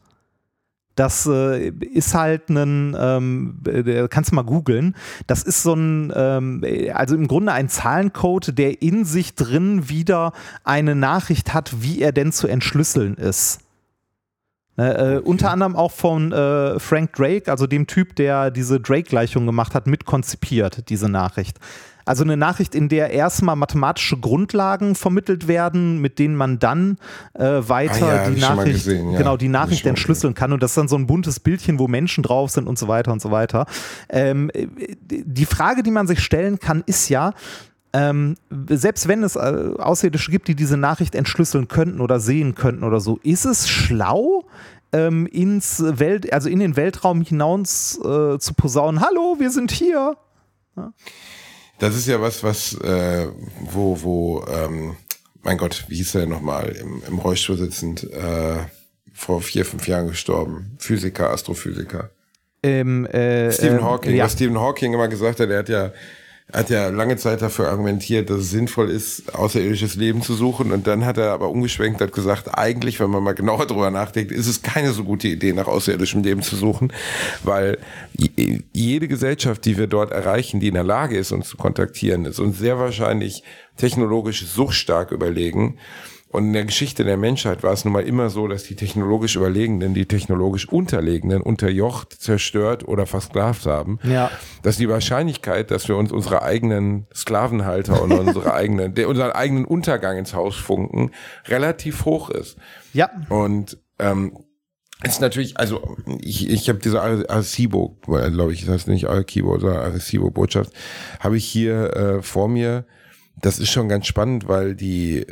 Das äh, ist halt ein, ähm, äh, kannst du mal googeln, das ist so ein, ähm, also im Grunde ein Zahlencode, der in sich drin wieder eine Nachricht hat, wie er denn zu entschlüsseln ist. Äh, okay. Unter anderem auch von äh, Frank Drake, also dem Typ, der diese Drake-Gleichung gemacht hat, mitkonzipiert, diese Nachricht. Also eine Nachricht, in der erstmal mathematische Grundlagen vermittelt werden, mit denen man dann äh, weiter ah, ja, die Nachricht, gesehen, ja. genau, die Nachricht entschlüsseln kann. Und das ist dann so ein buntes Bildchen, wo Menschen drauf sind und so weiter und so weiter. Ähm, die Frage, die man sich stellen kann, ist ja, ähm, selbst wenn es äh, Außerirdische gibt, die diese Nachricht entschlüsseln könnten oder sehen könnten oder so, ist es schlau, ähm, ins Welt, also in den Weltraum hinaus äh, zu posaunen, hallo, wir sind hier. Ja. Das ist ja was, was, äh, wo, wo, ähm, mein Gott, wie hieß er nochmal, im, im Rollstuhl sitzend, äh, vor vier, fünf Jahren gestorben. Physiker, Astrophysiker. Ähm, äh, Stephen Hawking, äh, ja. was Stephen Hawking immer gesagt hat, er hat ja, hat ja lange Zeit dafür argumentiert, dass es sinnvoll ist, außerirdisches Leben zu suchen. Und dann hat er aber umgeschwenkt, hat gesagt, eigentlich, wenn man mal genauer drüber nachdenkt, ist es keine so gute Idee, nach außerirdischem Leben zu suchen, weil jede Gesellschaft, die wir dort erreichen, die in der Lage ist, uns zu kontaktieren, ist uns sehr wahrscheinlich technologisch so stark überlegen. Und in der Geschichte der Menschheit war es nun mal immer so, dass die technologisch Überlegenen die technologisch Unterlegenen unterjocht, zerstört oder versklavt haben. Ja. Dass die Wahrscheinlichkeit, dass wir uns unsere eigenen Sklavenhalter und unsere eigenen, der, unseren eigenen Untergang ins Haus funken, relativ hoch ist. Ja. Und ähm, ist natürlich, also ich, ich habe diese Arecibo, glaube ich, das heißt nicht Arecibo, sondern Arecibo-Botschaft, habe ich hier äh, vor mir. Das ist schon ganz spannend, weil die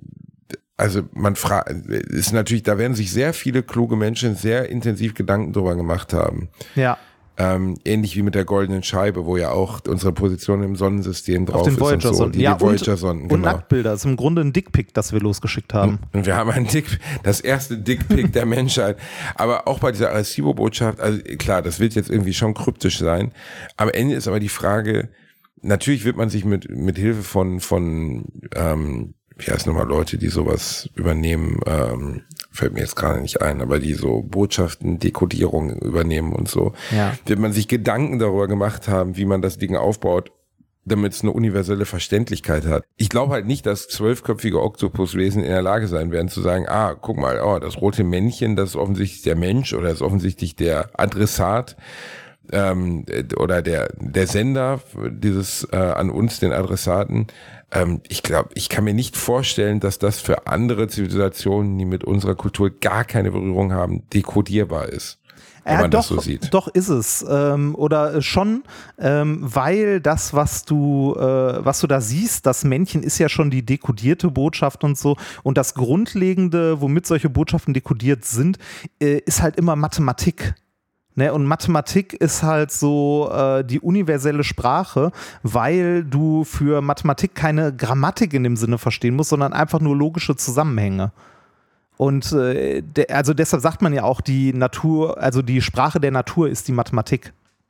Also man fragt, ist natürlich, da werden sich sehr viele kluge Menschen sehr intensiv Gedanken drüber gemacht haben. Ja. Ähm, ähnlich wie mit der goldenen Scheibe, wo ja auch unsere Position im Sonnensystem drauf Auf den ist und so. Die, ja, die Voyager-Sonden, und, genau. Und Nacktbilder, das ist im Grunde ein Dickpick, das wir losgeschickt haben. Und wir haben ein Dick, das erste Dickpick der Menschheit. Aber auch bei dieser Arecibo-Botschaft, also klar, das wird jetzt irgendwie schon kryptisch sein. Am Ende ist aber die Frage, natürlich wird man sich mit, mit Hilfe von, von, ähm, wie heißt nochmal Leute, die sowas übernehmen, ähm, fällt mir jetzt gerade nicht ein, aber die so Botschaften, Dekodierungen übernehmen und so, ja. wird man sich Gedanken darüber gemacht haben, wie man das Ding aufbaut, damit es eine universelle Verständlichkeit hat. Ich glaube halt nicht, dass zwölfköpfige Oktopuswesen in der Lage sein werden zu sagen, ah, guck mal, oh, das rote Männchen, das ist offensichtlich der Mensch oder das ist offensichtlich der Adressat, ähm, oder der der Sender dieses äh, an uns, den Adressaten. Ähm, ich glaube, ich kann mir nicht vorstellen, dass das für andere Zivilisationen, die mit unserer Kultur gar keine Berührung haben, dekodierbar ist. Wenn Ja, man doch, das so sieht. Doch ist es. Ähm, oder schon, ähm, weil das, was du, äh, was du da siehst, das Männchen ist ja schon die dekodierte Botschaft und so. Und das Grundlegende, womit solche Botschaften dekodiert sind, äh, ist halt immer Mathematik. Ne, und Mathematik ist halt so äh, die universelle Sprache, weil du für Mathematik keine Grammatik in dem Sinne verstehen musst, sondern einfach nur logische Zusammenhänge. Und äh, de, also deshalb sagt man ja auch, die Natur, also die Sprache der Natur ist die Mathematik.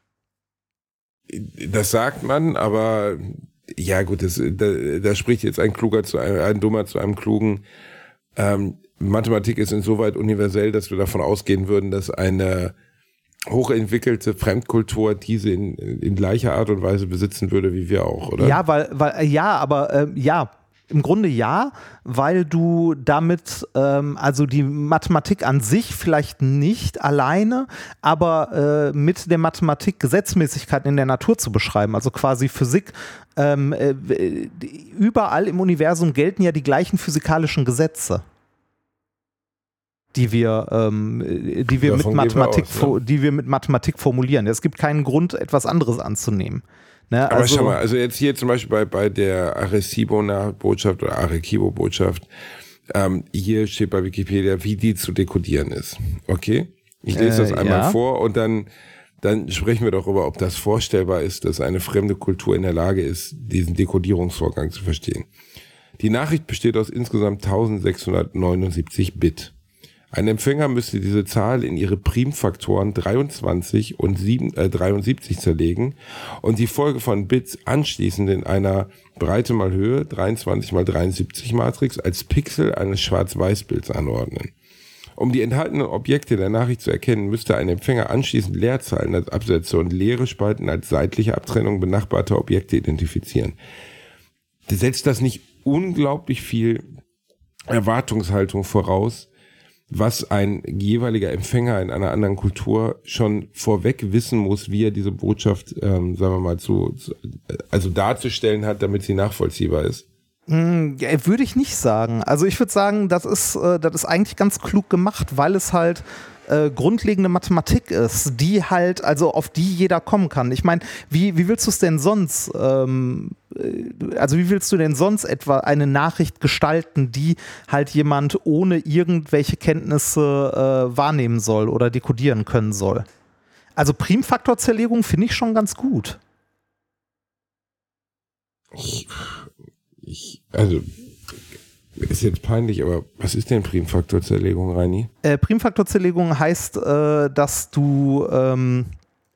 Das sagt man, aber ja gut, das, da, da spricht jetzt ein Kluger zu einem, ein Dummer zu einem Klugen. Ähm, Mathematik ist insoweit universell, dass wir davon ausgehen würden, dass eine hochentwickelte Fremdkultur diese in, in gleicher Art und Weise besitzen würde, wie wir auch, oder? Ja, weil, weil ja, aber äh, ja, im Grunde ja, weil du damit, ähm, also die Mathematik an sich vielleicht nicht alleine, aber äh, mit der Mathematik Gesetzmäßigkeiten in der Natur zu beschreiben, also quasi Physik. Ähm, äh, überall im Universum gelten ja die gleichen physikalischen Gesetze, die wir, ähm, die wir mit Mathematik, wir aus, ne? die wir mit Mathematik formulieren. Es gibt keinen Grund, etwas anderes anzunehmen. Ne? Aber also, schau mal, also jetzt hier zum Beispiel bei, bei der Arecibo-Botschaft oder Arequibo-Botschaft, ähm, hier steht bei Wikipedia, wie die zu dekodieren ist. Okay? Ich lese das äh, einmal ja. vor und dann, dann sprechen wir darüber, ob das vorstellbar ist, dass eine fremde Kultur in der Lage ist, diesen Dekodierungsvorgang zu verstehen. Die Nachricht besteht aus insgesamt eintausendsechshundertneunundsiebzig Bit. Ein Empfänger müsste diese Zahl in ihre Primfaktoren dreiundzwanzig und dreiundsiebzig zerlegen und die Folge von Bits anschließend in einer Breite mal Höhe dreiundzwanzig mal dreiundsiebzig Matrix als Pixel eines Schwarz-Weiß-Bilds anordnen. Um die enthaltenen Objekte der Nachricht zu erkennen, müsste ein Empfänger anschließend Leerzeilen als Absätze und leere Spalten als seitliche Abtrennung benachbarter Objekte identifizieren. Setzt das nicht unglaublich viel Erwartungshaltung voraus, was ein jeweiliger Empfänger in einer anderen Kultur schon vorweg wissen muss, wie er diese Botschaft, ähm, sagen wir mal, zu, zu, also darzustellen hat, damit sie nachvollziehbar ist? Hm, würde ich nicht sagen. Also ich würde sagen, das ist, äh, das ist eigentlich ganz klug gemacht, weil es halt äh, grundlegende Mathematik ist, die halt, also auf die jeder kommen kann. Ich meine, wie, wie willst du es denn sonst, ähm, also wie willst du denn sonst etwa eine Nachricht gestalten, die halt jemand ohne irgendwelche Kenntnisse äh, wahrnehmen soll oder dekodieren können soll? Also Primfaktorzerlegung finde ich schon ganz gut. Ich, ich, also ist jetzt peinlich, aber was ist denn Primfaktorzerlegung, Reini? Äh, Primfaktorzerlegung heißt, äh, dass du ähm,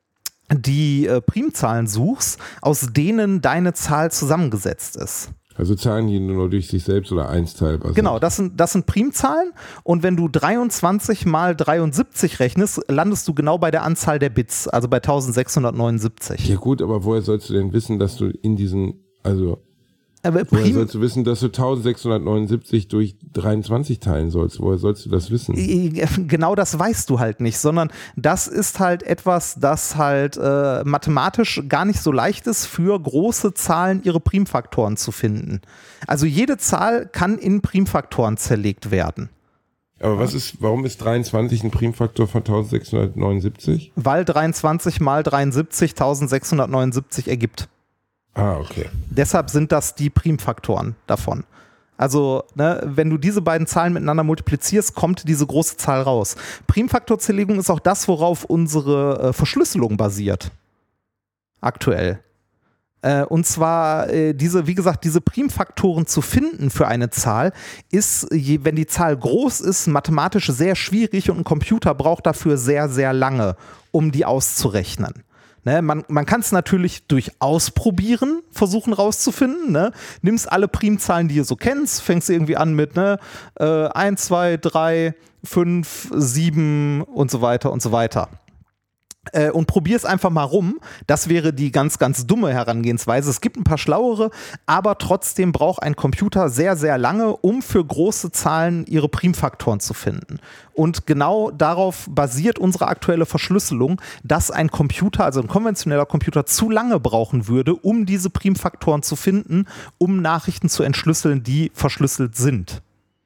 die äh, Primzahlen suchst, aus denen deine Zahl zusammengesetzt ist. Also Zahlen, die nur durch sich selbst oder eins teilbar sind. Genau, das sind, das sind Primzahlen und wenn du dreiundzwanzig mal dreiundsiebzig rechnest, landest du genau bei der Anzahl der Bits, also bei eintausendsechshundertneunundsiebzig. Ja gut, aber woher sollst du denn wissen, dass du in diesen, also Aber woher Prim- sollst du wissen, dass du eintausendsechshundertneunundsiebzig durch dreiundzwanzig teilen sollst? Woher sollst du das wissen? Genau das weißt du halt nicht, sondern das ist halt etwas, das halt äh, mathematisch gar nicht so leicht ist, für große Zahlen ihre Primfaktoren zu finden. Also jede Zahl kann in Primfaktoren zerlegt werden. Aber was ist, warum ist dreiundzwanzig ein Primfaktor von eintausendsechshundertneunundsiebzig? Weil dreiundzwanzig mal dreiundsiebzig eintausendsechshundertneunundsiebzig ergibt. Ah, okay. Deshalb sind das die Primfaktoren davon. Also, ne, wenn du diese beiden Zahlen miteinander multiplizierst, kommt diese große Zahl raus. Primfaktorzerlegung ist auch das, worauf unsere äh, Verschlüsselung basiert. Aktuell. Äh, und zwar, äh, diese, wie gesagt, diese Primfaktoren zu finden für eine Zahl ist, je, wenn die Zahl groß ist, mathematisch sehr schwierig und ein Computer braucht dafür sehr, sehr lange, um die auszurechnen. Ne, man man kann es natürlich durch Ausprobieren versuchen rauszufinden. Ne? Nimmst alle Primzahlen, die ihr so kennst, fängst irgendwie an mit ne, äh, eins, zwei, drei, fünf, sieben und so weiter und so weiter. Äh, und probier's einfach mal rum. Das wäre die ganz, ganz dumme Herangehensweise. Es gibt ein paar schlauere, aber trotzdem braucht ein Computer sehr, sehr lange, um für große Zahlen ihre Primfaktoren zu finden. Und genau darauf basiert unsere aktuelle Verschlüsselung, dass ein Computer, also ein konventioneller Computer, zu lange brauchen würde, um diese Primfaktoren zu finden, um Nachrichten zu entschlüsseln, die verschlüsselt sind.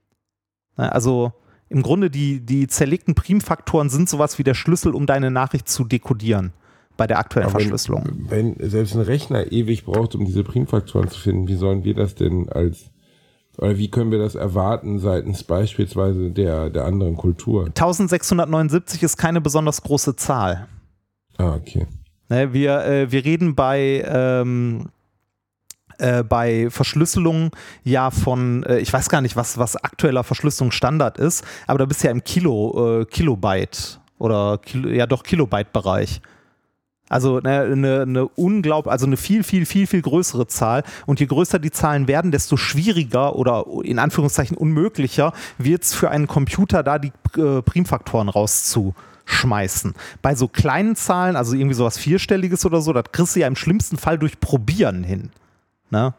Also im Grunde die, die zerlegten Primfaktoren sind sowas wie der Schlüssel, um deine Nachricht zu dekodieren bei der aktuellen Aber Verschlüsselung. Wenn, wenn selbst ein Rechner ewig braucht, um diese Primfaktoren zu finden, wie sollen wir das denn als, oder wie können wir das erwarten seitens beispielsweise der, der anderen Kultur? eintausendsechshundertneunundsiebzig ist keine besonders große Zahl. Ah, okay. Ne, wir, äh, wir reden bei ähm, Äh, bei Verschlüsselung ja von, äh, ich weiß gar nicht, was, was aktueller Verschlüsselungsstandard ist, aber da bist du ja im Kilo, äh, Kilobyte oder Kilo, ja doch Kilobyte-Bereich. Also eine, eine, eine unglaublich, also eine viel, viel, viel, viel größere Zahl. Und je größer die Zahlen werden, desto schwieriger oder in Anführungszeichen unmöglicher wird es für einen Computer, da die äh, Primfaktoren rauszuschmeißen. Bei so kleinen Zahlen, also irgendwie sowas Vierstelliges oder so, das kriegst du ja im schlimmsten Fall durch Probieren hin. Ne?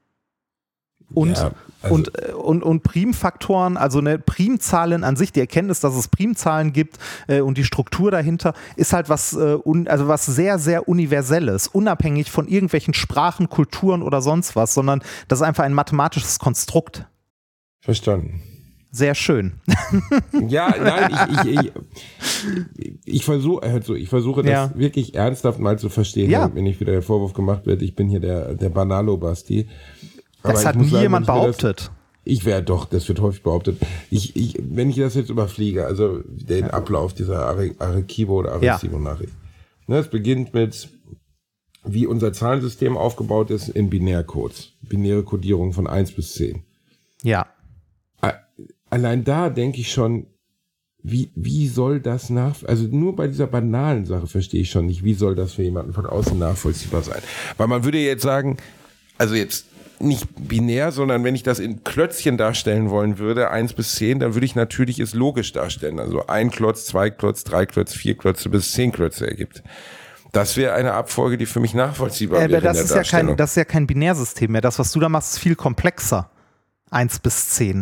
Und, ja, also und, und, und Primfaktoren, also eine Primzahlen an sich, die Erkenntnis, dass es Primzahlen gibt äh, und die Struktur dahinter, ist halt was, äh, un, also was sehr, sehr Universelles, unabhängig von irgendwelchen Sprachen, Kulturen oder sonst was, sondern das ist einfach ein mathematisches Konstrukt. Verstanden. Sehr schön. Ja, nein, ich, ich, ich, ich versuche also ich versuche das Ja. wirklich ernsthaft mal zu verstehen, Ja. wenn nicht wieder der Vorwurf gemacht wird, ich bin hier der, der Banalo-Basti. Aber Das ich hat muss nie sagen, jemand wenn ich mir behauptet. Das, ich wäre doch, das wird häufig behauptet. Ich, ich, wenn ich das jetzt überfliege, also den Ablauf dieser Are- Arequivo oder Arecibo-Nachricht. Ne, es beginnt mit, wie unser Zahlensystem aufgebaut ist in Binärcodes. Binäre Kodierung von eins bis zehn. Ja. Allein da denke ich schon, wie, wie soll das nach, also nur bei dieser banalen Sache verstehe ich schon nicht, wie soll das für jemanden von außen nachvollziehbar sein? Weil man würde jetzt sagen, also jetzt nicht binär, sondern wenn ich das in Klötzchen darstellen wollen würde, eins bis zehn, dann würde ich natürlich es logisch darstellen. Also ein Klotz, zwei Klotz, drei Klotz, vier Klötze bis zehn Klötze ergibt. Das wäre eine Abfolge, die für mich nachvollziehbar Äh, wäre das, in ist der ja kein, Darstellung. das ist ja kein Binärsystem mehr. Das, was du da machst, ist viel komplexer. eins bis zehn.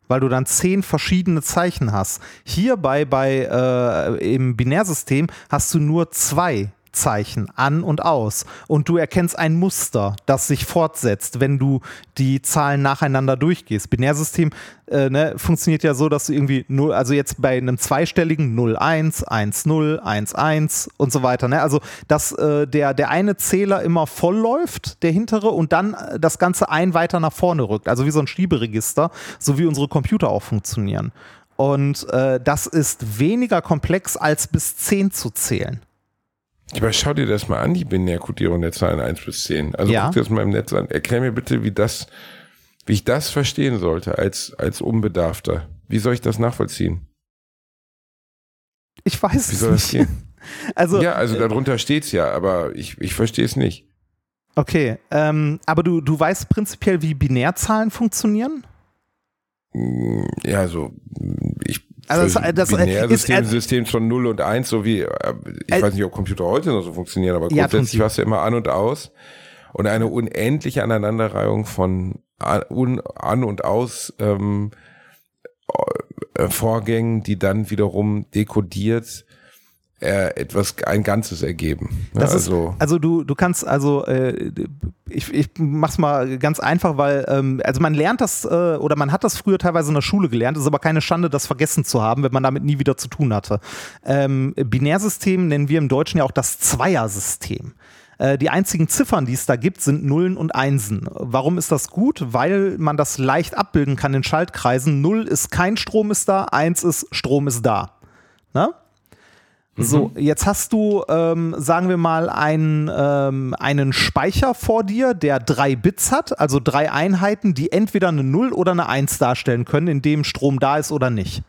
weil du dann zehn verschiedene Zeichen hast. Hierbei bei, äh, im Binärsystem hast du nur zwei Zeichen, an und aus. Und du erkennst ein Muster, das sich fortsetzt, wenn du die Zahlen nacheinander durchgehst. Binärsystem äh, ne, funktioniert ja so, dass du irgendwie null, also jetzt bei einem zweistelligen null eins, eins null, eins eins und so weiter. Ne? Also dass äh, der, der eine Zähler immer voll läuft, der hintere, und dann das Ganze ein weiter nach vorne rückt. Also wie so ein Schieberegister, so wie unsere Computer auch funktionieren. Und äh, das ist weniger komplex als bis zehn zu zählen. Aber schau dir das mal an, die Binärkodierung der Zahlen eins bis zehn. Also ja. guck dir das mal im Netz an. Erklär mir bitte, wie das, wie ich das verstehen sollte als, als Unbedarfter. Wie soll ich das nachvollziehen? Ich weiß Wie soll es das nicht. gehen? Also, ja, also darunter steht's ja, aber ich, ich verstehe es nicht. Okay, ähm, aber du, du weißt prinzipiell, wie Binärzahlen funktionieren? Ja, so ich Also das, das Binärsystem, ist, äh, System von null und eins, so wie, ich äh, weiß nicht, ob Computer heute noch so funktionieren, aber ja, grundsätzlich hast du immer an und aus und eine unendliche Aneinanderreihung von an, an und aus ähm, äh, Vorgängen, die dann wiederum dekodiert äh, etwas, ein Ganzes ergeben. Das ja, ist, also, also du, du kannst, also äh, ich, ich mach's mal ganz einfach, weil ähm, also man lernt das äh, oder man hat das früher teilweise in der Schule gelernt, ist aber keine Schande, das vergessen zu haben, wenn man damit nie wieder zu tun hatte. Ähm, Binärsystem nennen wir im Deutschen ja auch das Zweiersystem. Äh, die einzigen Ziffern, die es da gibt, sind Nullen und Einsen. Warum ist das gut? Weil man das leicht abbilden kann in Schaltkreisen. Null ist kein Strom ist da, eins ist Strom ist da. Ne? So, jetzt hast du, ähm, sagen wir mal, einen, ähm, einen Speicher vor dir, der drei Bits hat, also drei Einheiten, die entweder eine Null oder eine Eins darstellen können, in dem Strom da ist oder nicht.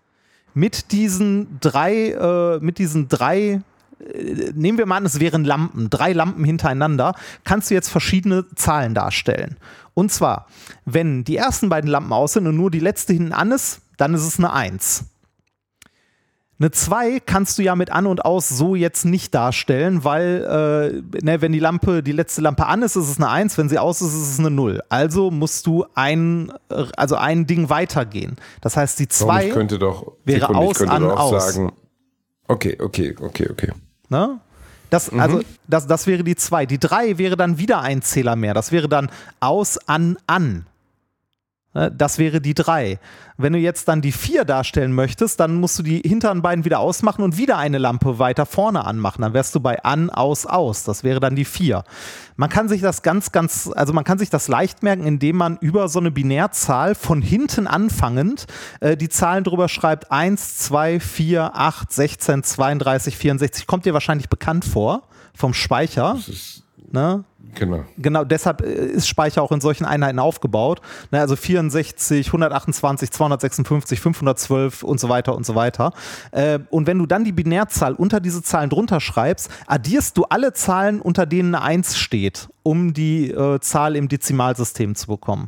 Mit diesen drei, äh, mit diesen drei, äh, nehmen wir mal an, es wären Lampen, drei Lampen hintereinander, kannst du jetzt verschiedene Zahlen darstellen. Und zwar, wenn die ersten beiden Lampen aus sind und nur die letzte hinten an ist, dann ist es eine Eins. Eine zwei kannst du ja mit an und aus so jetzt nicht darstellen, weil äh, ne, wenn die Lampe, die letzte Lampe an ist, ist es eine eins, wenn sie aus ist, ist es eine null. Also musst du ein, also ein Ding weitergehen. Das heißt, die zwei könnte doch, wäre Sekunde, aus, ich könnte an, doch auch aus. sagen, okay, okay, okay, okay. Ne? Das, Mhm. also, das, das wäre die zwei. Die drei wäre dann wieder ein Zähler mehr. Das wäre dann aus, an, an. Das wäre die drei. Wenn du jetzt dann die vier darstellen möchtest, dann musst du die hinteren beiden wieder ausmachen und wieder eine Lampe weiter vorne anmachen. Dann wärst du bei an, aus, aus. Das wäre dann die vier. Man kann sich das ganz, ganz, also man kann sich das leicht merken, indem man über so eine Binärzahl von hinten anfangend äh, die Zahlen drüber schreibt. eins, zwei, vier, acht, sechzehn, zweiunddreißig, vierundsechzig. Kommt dir wahrscheinlich bekannt vor vom Speicher. Das ist, ne? Genau. Genau, deshalb ist Speicher auch in solchen Einheiten aufgebaut. Ne, also vierundsechzig, hundertachtundzwanzig, zweihundertsechsundfünfzig, fünfhundertzwölf und so weiter und so weiter. Äh, und wenn du dann die Binärzahl unter diese Zahlen drunter schreibst, addierst du alle Zahlen, unter denen eine eins steht, um die äh, Zahl im Dezimalsystem zu bekommen.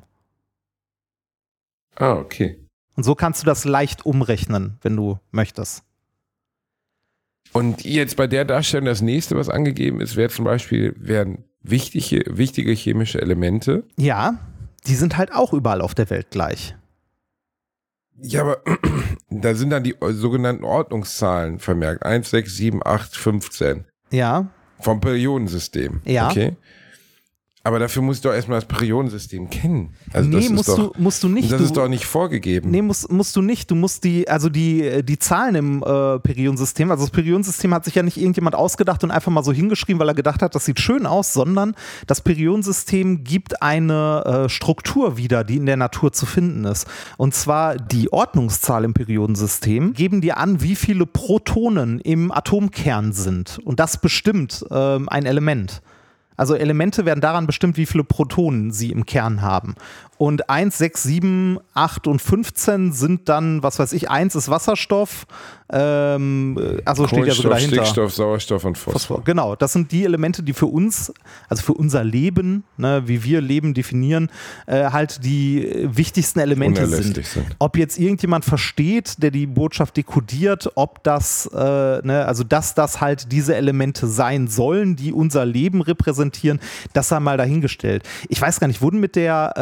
Ah, okay. Und so kannst du das leicht umrechnen, wenn du möchtest. Und jetzt bei der Darstellung, das nächste, was angegeben ist, wäre zum Beispiel, wären wichtige, wichtige chemische Elemente. Ja, die sind halt auch überall auf der Welt gleich. Ja, aber da sind dann die sogenannten Ordnungszahlen vermerkt. eins, sechs, sieben, acht, fünfzehn. Ja. Vom Periodensystem. Ja. Okay. Aber dafür musst du doch erstmal das Periodensystem kennen. Also nee, das musst, ist doch, du, musst du nicht. Das du, ist doch nicht vorgegeben. Nee, musst, musst du nicht. Du musst die, also die, die Zahlen im äh, Periodensystem, also das Periodensystem hat sich ja nicht irgendjemand ausgedacht und einfach mal so hingeschrieben, weil er gedacht hat, das sieht schön aus, sondern das Periodensystem gibt eine äh, Struktur wieder, die in der Natur zu finden ist. Und zwar die Ordnungszahl im Periodensystem geben dir an, wie viele Protonen im Atomkern sind. Und das bestimmt ähm, ein Element. Also Elemente werden daran bestimmt, wie viele Protonen sie im Kern haben. Und eins, sechs, sieben, acht und fünfzehn sind dann, was weiß ich, eins ist Wasserstoff, ähm, also steht ja sogar dahinter. Stickstoff, Sauerstoff und Phosphor. Phosphor. Genau, das sind die Elemente, die für uns, also für unser Leben, ne, wie wir Leben definieren, äh, halt die wichtigsten Elemente sind. sind. Ob jetzt irgendjemand versteht, der die Botschaft dekodiert, ob das, äh, ne, also dass das halt diese Elemente sein sollen, die unser Leben repräsentieren, das sei mal dahingestellt. Ich weiß gar nicht, wurden mit der ähm,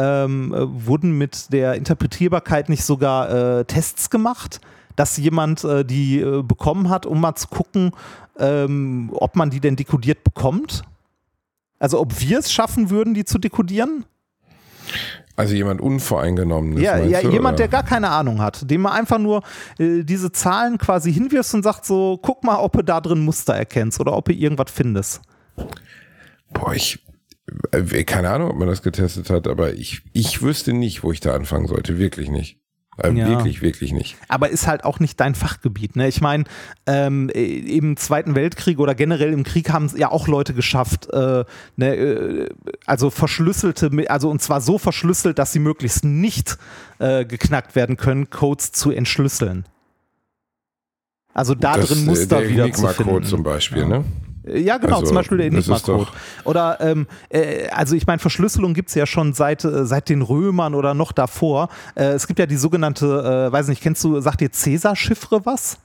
ähm, wurden mit der Interpretierbarkeit nicht sogar äh, Tests gemacht, dass jemand äh, die äh, bekommen hat, um mal zu gucken, ähm, ob man die denn dekodiert bekommt? Also ob wir es schaffen würden, die zu dekodieren? Also jemand Unvoreingenommenes, Ja, ja du, jemand, oder? der gar keine Ahnung hat, dem man einfach nur äh, diese Zahlen quasi hinwirfst und sagt so, guck mal, ob du da drin Muster erkennst oder ob du irgendwas findest. Boah, ich, äh, keine Ahnung, ob man das getestet hat, aber ich, ich wüsste nicht, wo ich da anfangen sollte, wirklich nicht. Äh, Ja. Wirklich, wirklich nicht. Aber ist halt auch nicht dein Fachgebiet. Ne? Ich meine, ähm, im Zweiten Weltkrieg oder generell im Krieg haben es ja auch Leute geschafft, äh, ne, äh, also verschlüsselte, also und zwar so verschlüsselt, dass sie möglichst nicht äh, geknackt werden können, Codes zu entschlüsseln. Also da Das, drin äh, Muster der wieder zu Enigma-Code finden. zum Beispiel, Ja. ne? Ja, genau, Also, zum Beispiel der das ist Enigma-Code. doch- Oder, ähm, äh, also ich meine, Verschlüsselung gibt es ja schon seit, äh, seit den Römern oder noch davor. Äh, es gibt ja die sogenannte, äh, weiß nicht, kennst du, sagt dir Cäsar-Chiffre was?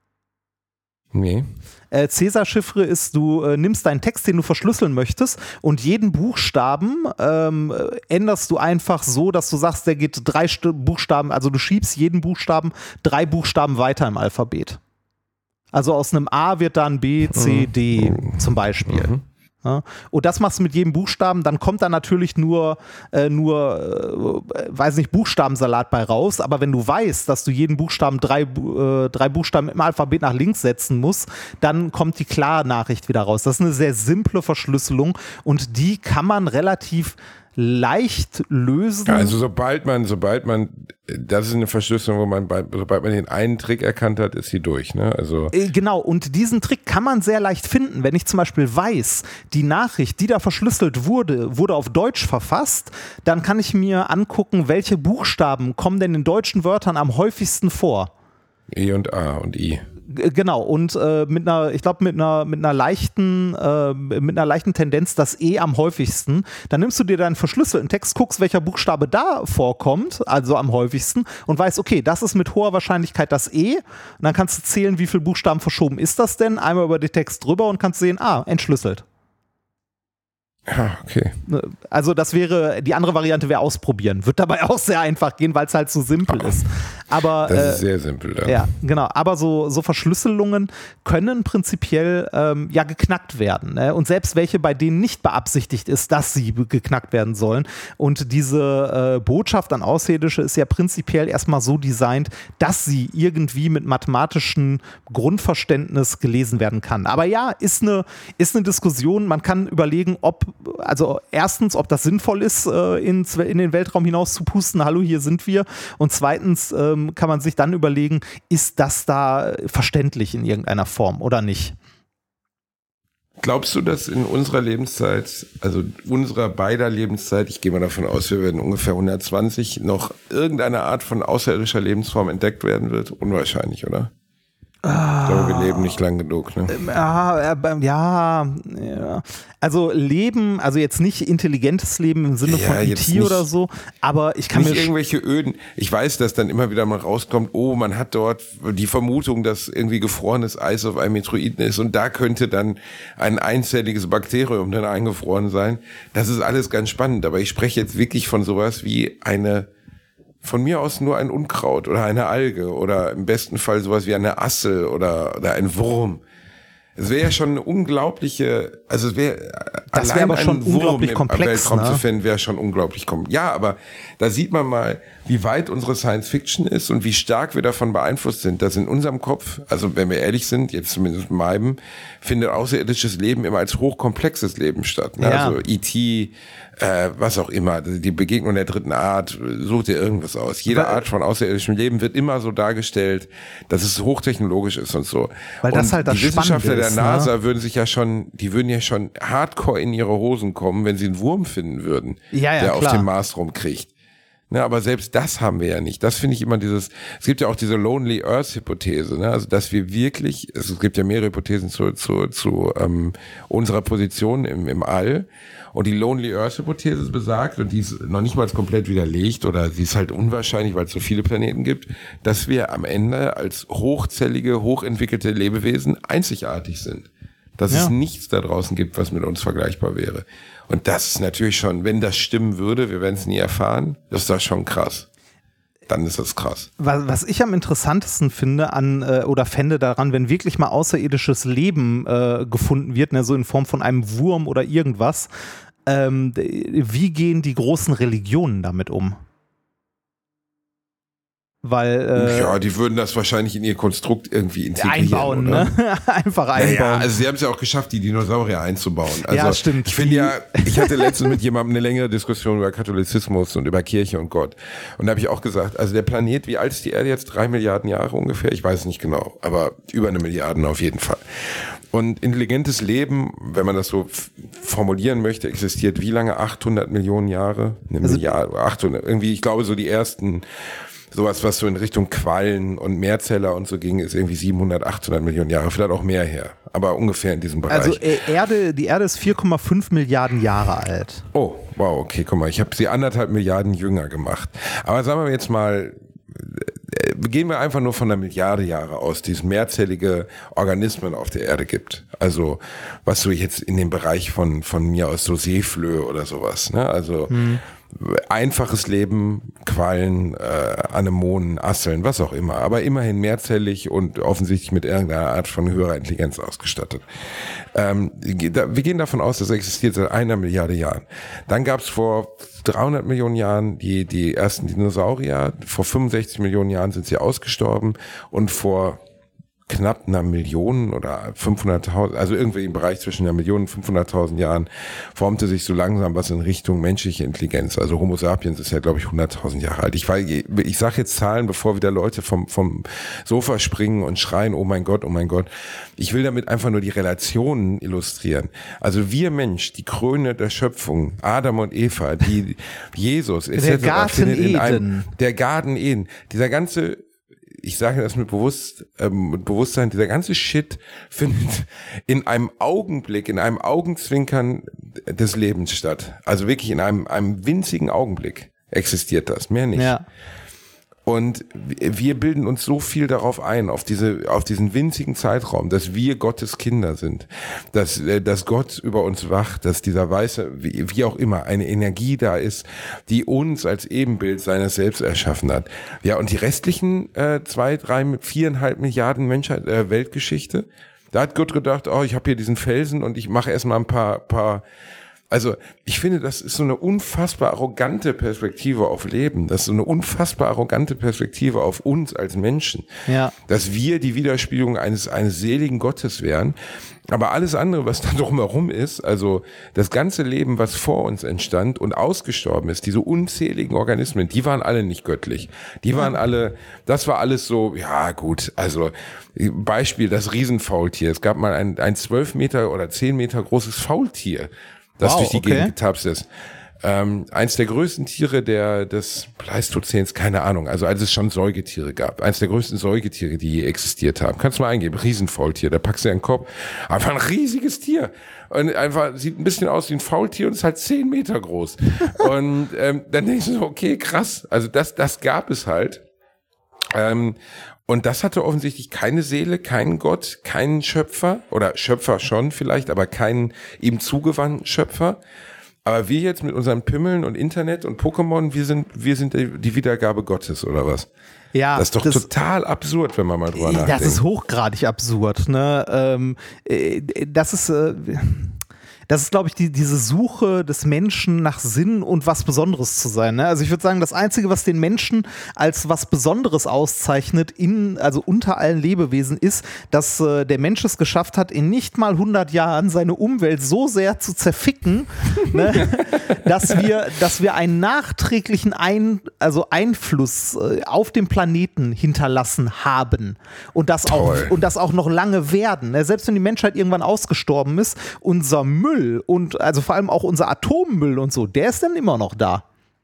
Nee. Äh, Cäsar-Chiffre ist, du äh, nimmst deinen Text, den du verschlüsseln möchtest, und jeden Buchstaben ähm, äh, änderst du einfach so, dass du sagst, der geht drei St- Buchstaben, also du schiebst jeden Buchstaben drei Buchstaben weiter im Alphabet. Also aus einem A wird dann B, C, D zum Beispiel. Mhm. Ja, und das machst du mit jedem Buchstaben, dann kommt da natürlich nur, äh, nur äh, weiß nicht, Buchstabensalat bei raus, aber wenn du weißt, dass du jeden Buchstaben drei, äh, drei Buchstaben im Alphabet nach links setzen musst, dann kommt die Klarnachricht wieder raus. Das ist eine sehr simple Verschlüsselung und die kann man relativ leicht lösen. Ja, also sobald man, sobald man, das ist eine Verschlüsselung, wo man, bei, sobald man den einen Trick erkannt hat, ist sie durch, ne? Also Äh, Genau, und diesen Trick kann man sehr leicht finden. Wenn ich zum Beispiel weiß, die Nachricht, die da verschlüsselt wurde, wurde auf Deutsch verfasst, dann kann ich mir angucken, welche Buchstaben kommen denn in deutschen Wörtern am häufigsten vor. E und A und I. G- Genau, und äh, mit einer, ich glaube, mit einer, mit einer leichten, äh, mit einer leichten Tendenz das E am häufigsten. Dann nimmst du dir deinen verschlüsselten Text, guckst, welcher Buchstabe da vorkommt, also am häufigsten, und weißt, okay, das ist mit hoher Wahrscheinlichkeit das E. Und dann kannst du zählen, wie viele Buchstaben verschoben ist das denn, einmal über den Text drüber und kannst sehen, ah, entschlüsselt. Ja, okay. Also das wäre, die andere Variante wäre ausprobieren. Wird dabei auch sehr einfach gehen, weil es halt so simpel ist. Aber Das äh, ist sehr simpel, dann. ja, genau. Aber so, so Verschlüsselungen können prinzipiell ähm, ja geknackt werden. Ne? Und selbst welche, bei denen nicht beabsichtigt ist, dass sie be- geknackt werden sollen. Und diese äh, Botschaft an Außerirdische ist ja prinzipiell erstmal so designt, dass sie irgendwie mit mathematischem Grundverständnis gelesen werden kann. Aber ja, ist eine, ist eine Diskussion. Man kann überlegen, ob, also erstens, ob das sinnvoll ist, äh, ins, in den Weltraum hinaus zu pusten. Hallo, hier sind wir. Und zweitens ähm, kann man sich dann überlegen, ist das da verständlich in irgendeiner Form oder nicht? Glaubst du, dass in unserer Lebenszeit, also unserer beider Lebenszeit, ich gehe mal davon aus, wir werden ungefähr hundertzwanzig, noch irgendeine Art von außerirdischer Lebensform entdeckt werden wird? Unwahrscheinlich, oder? Ich glaube, wir leben nicht lang genug. Ne? Ja, äh, ja, ja, also Leben, also jetzt nicht intelligentes Leben im Sinne Ja, von E jetzt T nicht- oder so, aber ich kann Nicht mir sch- irgendwelche Öden. Ich weiß, dass dann immer wieder mal rauskommt, oh, man hat dort die Vermutung, dass irgendwie gefrorenes Eis auf einem Meteoriten ist und da könnte dann ein einzelliges Bakterium dann eingefroren sein. Das ist alles ganz spannend, aber ich spreche jetzt wirklich von sowas wie eine, von mir aus nur ein Unkraut oder eine Alge oder im besten Fall sowas wie eine Assel oder, oder ein Wurm. Es wäre ja schon eine unglaubliche, also es wäre Das allein wäre aber schon einen Wurm unglaublich im komplex, Weltraum ne? zu finden, wäre schon unglaublich komplex. Ja, aber da sieht man mal, wie weit unsere Science Fiction ist und wie stark wir davon beeinflusst sind, dass in unserem Kopf, also wenn wir ehrlich sind, jetzt zumindest in meinem, findet außerirdisches Leben immer als hochkomplexes Leben statt. Ne? Ja. Also E T, äh, was auch immer, die Begegnung der dritten Art, such dir irgendwas aus. Jede Weil- Art von außerirdischem Leben wird immer so dargestellt, dass es hochtechnologisch ist und so. Weil das und halt das die Wissenschaftler Spannende der ist, ne? NASA würden sich ja schon, die würden ja schon hardcore in ihre Hosen kommen, wenn sie einen Wurm finden würden, Ja, ja, der klar. auf dem Mars rumkriecht. Ne, aber selbst das haben wir ja nicht. Das finde ich immer dieses, es gibt ja auch diese Lonely Earth Hypothese, ne? Also dass wir wirklich, es gibt ja mehrere Hypothesen zu, zu, zu ähm, unserer Position im, im All. Und die Lonely Earth Hypothese besagt, und die ist noch nicht mal komplett widerlegt oder sie ist halt unwahrscheinlich, weil es so viele Planeten gibt, dass wir am Ende als hochzellige, hochentwickelte Lebewesen einzigartig sind. Dass Ja. es nichts da draußen gibt, was mit uns vergleichbar wäre. Und das ist natürlich schon, wenn das stimmen würde, wir werden es nie erfahren, das ist das schon krass. Dann ist das krass. Was, was ich am interessantesten finde an äh, oder fände daran, wenn wirklich mal außerirdisches Leben äh, gefunden wird, ne, so in Form von einem Wurm oder irgendwas, ähm, wie gehen die großen Religionen damit um? Weil äh, Ja, die würden das wahrscheinlich in ihr Konstrukt irgendwie integrieren. einbauen, oder? ne? Einfach einbauen. Ja, ja, also sie haben es ja auch geschafft, die Dinosaurier einzubauen. Also Ja, stimmt. Ich finde ja, ich hatte letztens mit jemandem eine längere Diskussion über Katholizismus und über Kirche und Gott. Und da habe ich auch gesagt, also der Planet, wie alt ist die Erde jetzt? Drei Milliarden Jahre ungefähr? Ich weiß es nicht genau, aber über eine Milliarde auf jeden Fall. Und intelligentes Leben, wenn man das so f- formulieren möchte, existiert wie lange? achthundert Millionen Jahre? Eine Also- Milliarde, achthundert, irgendwie, ich glaube so die ersten... Sowas, was so in Richtung Quallen und Mehrzeller und so ging, ist irgendwie siebenhundert, achthundert Millionen Jahre, vielleicht auch mehr her, aber ungefähr in diesem Bereich. Also äh, Erde, die Erde ist vier Komma fünf Milliarden Jahre alt. Oh, wow, okay, guck mal, ich habe sie anderthalb Milliarden jünger gemacht. Aber sagen wir jetzt mal, äh, gehen wir einfach nur von einer Milliarde Jahre aus, die es mehrzellige Organismen auf der Erde gibt. Also was so jetzt in dem Bereich von von mir aus so Seeflöhe oder sowas, ne? Also hm. einfaches Leben, Quallen, äh, Anemonen, Asseln, was auch immer, aber immerhin mehrzellig und offensichtlich mit irgendeiner Art von höherer Intelligenz ausgestattet. Ähm, wir gehen davon aus, das existiert seit einer Milliarde Jahren. Dann gab es vor dreihundert Millionen Jahren die, die ersten Dinosaurier, vor fünfundsechzig Millionen Jahren sind sie ausgestorben und vor knapp einer Million oder fünfhunderttausend, also irgendwie im Bereich zwischen einer Million und fünfhunderttausend Jahren formte sich so langsam was in Richtung menschliche Intelligenz. Also Homo sapiens ist ja, glaube ich, hunderttausend Jahre alt. Ich, ich sage jetzt Zahlen, bevor wieder Leute vom, vom Sofa springen und schreien, oh mein Gott, oh mein Gott. Ich will damit einfach nur die Relationen illustrieren. Also wir Mensch, die Krone der Schöpfung, Adam und Eva, die Jesus, et cetera. Der Garten in einem, Eden. Der Garten Eden. Dieser ganze, ich sage das mit Bewusst, ähm, mit Bewusstsein, dieser ganze Shit findet in einem Augenblick, in einem Augenzwinkern des Lebens statt. Also wirklich in einem, einem winzigen Augenblick existiert das, mehr nicht. Ja. Und wir bilden uns so viel darauf ein, auf diese, auf diesen winzigen Zeitraum, dass wir Gottes Kinder sind, dass, dass Gott über uns wacht, dass dieser weiße, wie, wie auch immer, eine Energie da ist, die uns als Ebenbild seines Selbst erschaffen hat. Ja, und die restlichen äh, zwei, drei, viereinhalb Milliarden Menschheit, äh, Weltgeschichte, da hat Gott gedacht, oh, ich habe hier diesen Felsen und ich mache erstmal ein paar, paar Also ich finde, das ist so eine unfassbar arrogante Perspektive auf Leben. Das ist so eine unfassbar arrogante Perspektive auf uns als Menschen. Ja. Dass wir die Widerspiegelung eines, eines seligen Gottes wären. Aber alles andere, was da drumherum ist, also das ganze Leben, was vor uns entstand und ausgestorben ist, diese unzähligen Organismen, die waren alle nicht göttlich. Die waren alle, das war alles so, ja gut, also Beispiel, das Riesenfaultier. Es gab mal ein, ein zwölf Meter oder zehn Meter großes Faultier, das wow, durch die okay. Gegend getapst ist. Ähm, eins der größten Tiere der des Pleistozäns, keine Ahnung, also als es schon Säugetiere gab. Eins der größten Säugetiere, die je existiert haben. Kannst du mal eingeben, Riesenfaultier, da packst du in den Kopf. Einfach ein riesiges Tier. Und einfach sieht ein bisschen aus wie ein Faultier und ist halt zehn Meter groß. Und ähm, dann denkst du so, okay, krass. Also das, das gab es halt. Ähm, Und das hatte offensichtlich keine Seele, keinen Gott, keinen Schöpfer oder Schöpfer schon vielleicht, aber keinen ihm zugewandten Schöpfer. Aber wir jetzt mit unseren Pimmeln und Internet und Pokémon, wir sind, wir sind die Wiedergabe Gottes oder was? Ja, das ist doch das, total absurd, wenn man mal drüber nachdenkt. Das ist hochgradig absurd. Ne? Ähm, äh, das ist... Äh, Das ist, glaube ich, die, diese Suche des Menschen nach Sinn und was Besonderes zu sein. Ne? Also ich würde sagen, das Einzige, was den Menschen als was Besonderes auszeichnet, in, also unter allen Lebewesen, ist, dass äh, der Mensch es geschafft hat, in nicht mal hundert Jahren seine Umwelt so sehr zu zerficken, ne? dass wir, dass wir einen nachträglichen Ein, also Einfluss äh, auf dem Planeten hinterlassen haben. Und das, auch, und das auch noch lange werden. Ne? Selbst wenn die Menschheit irgendwann ausgestorben ist, unser Müll und also vor allem auch unser Atommüll und so, der ist dann immer noch da.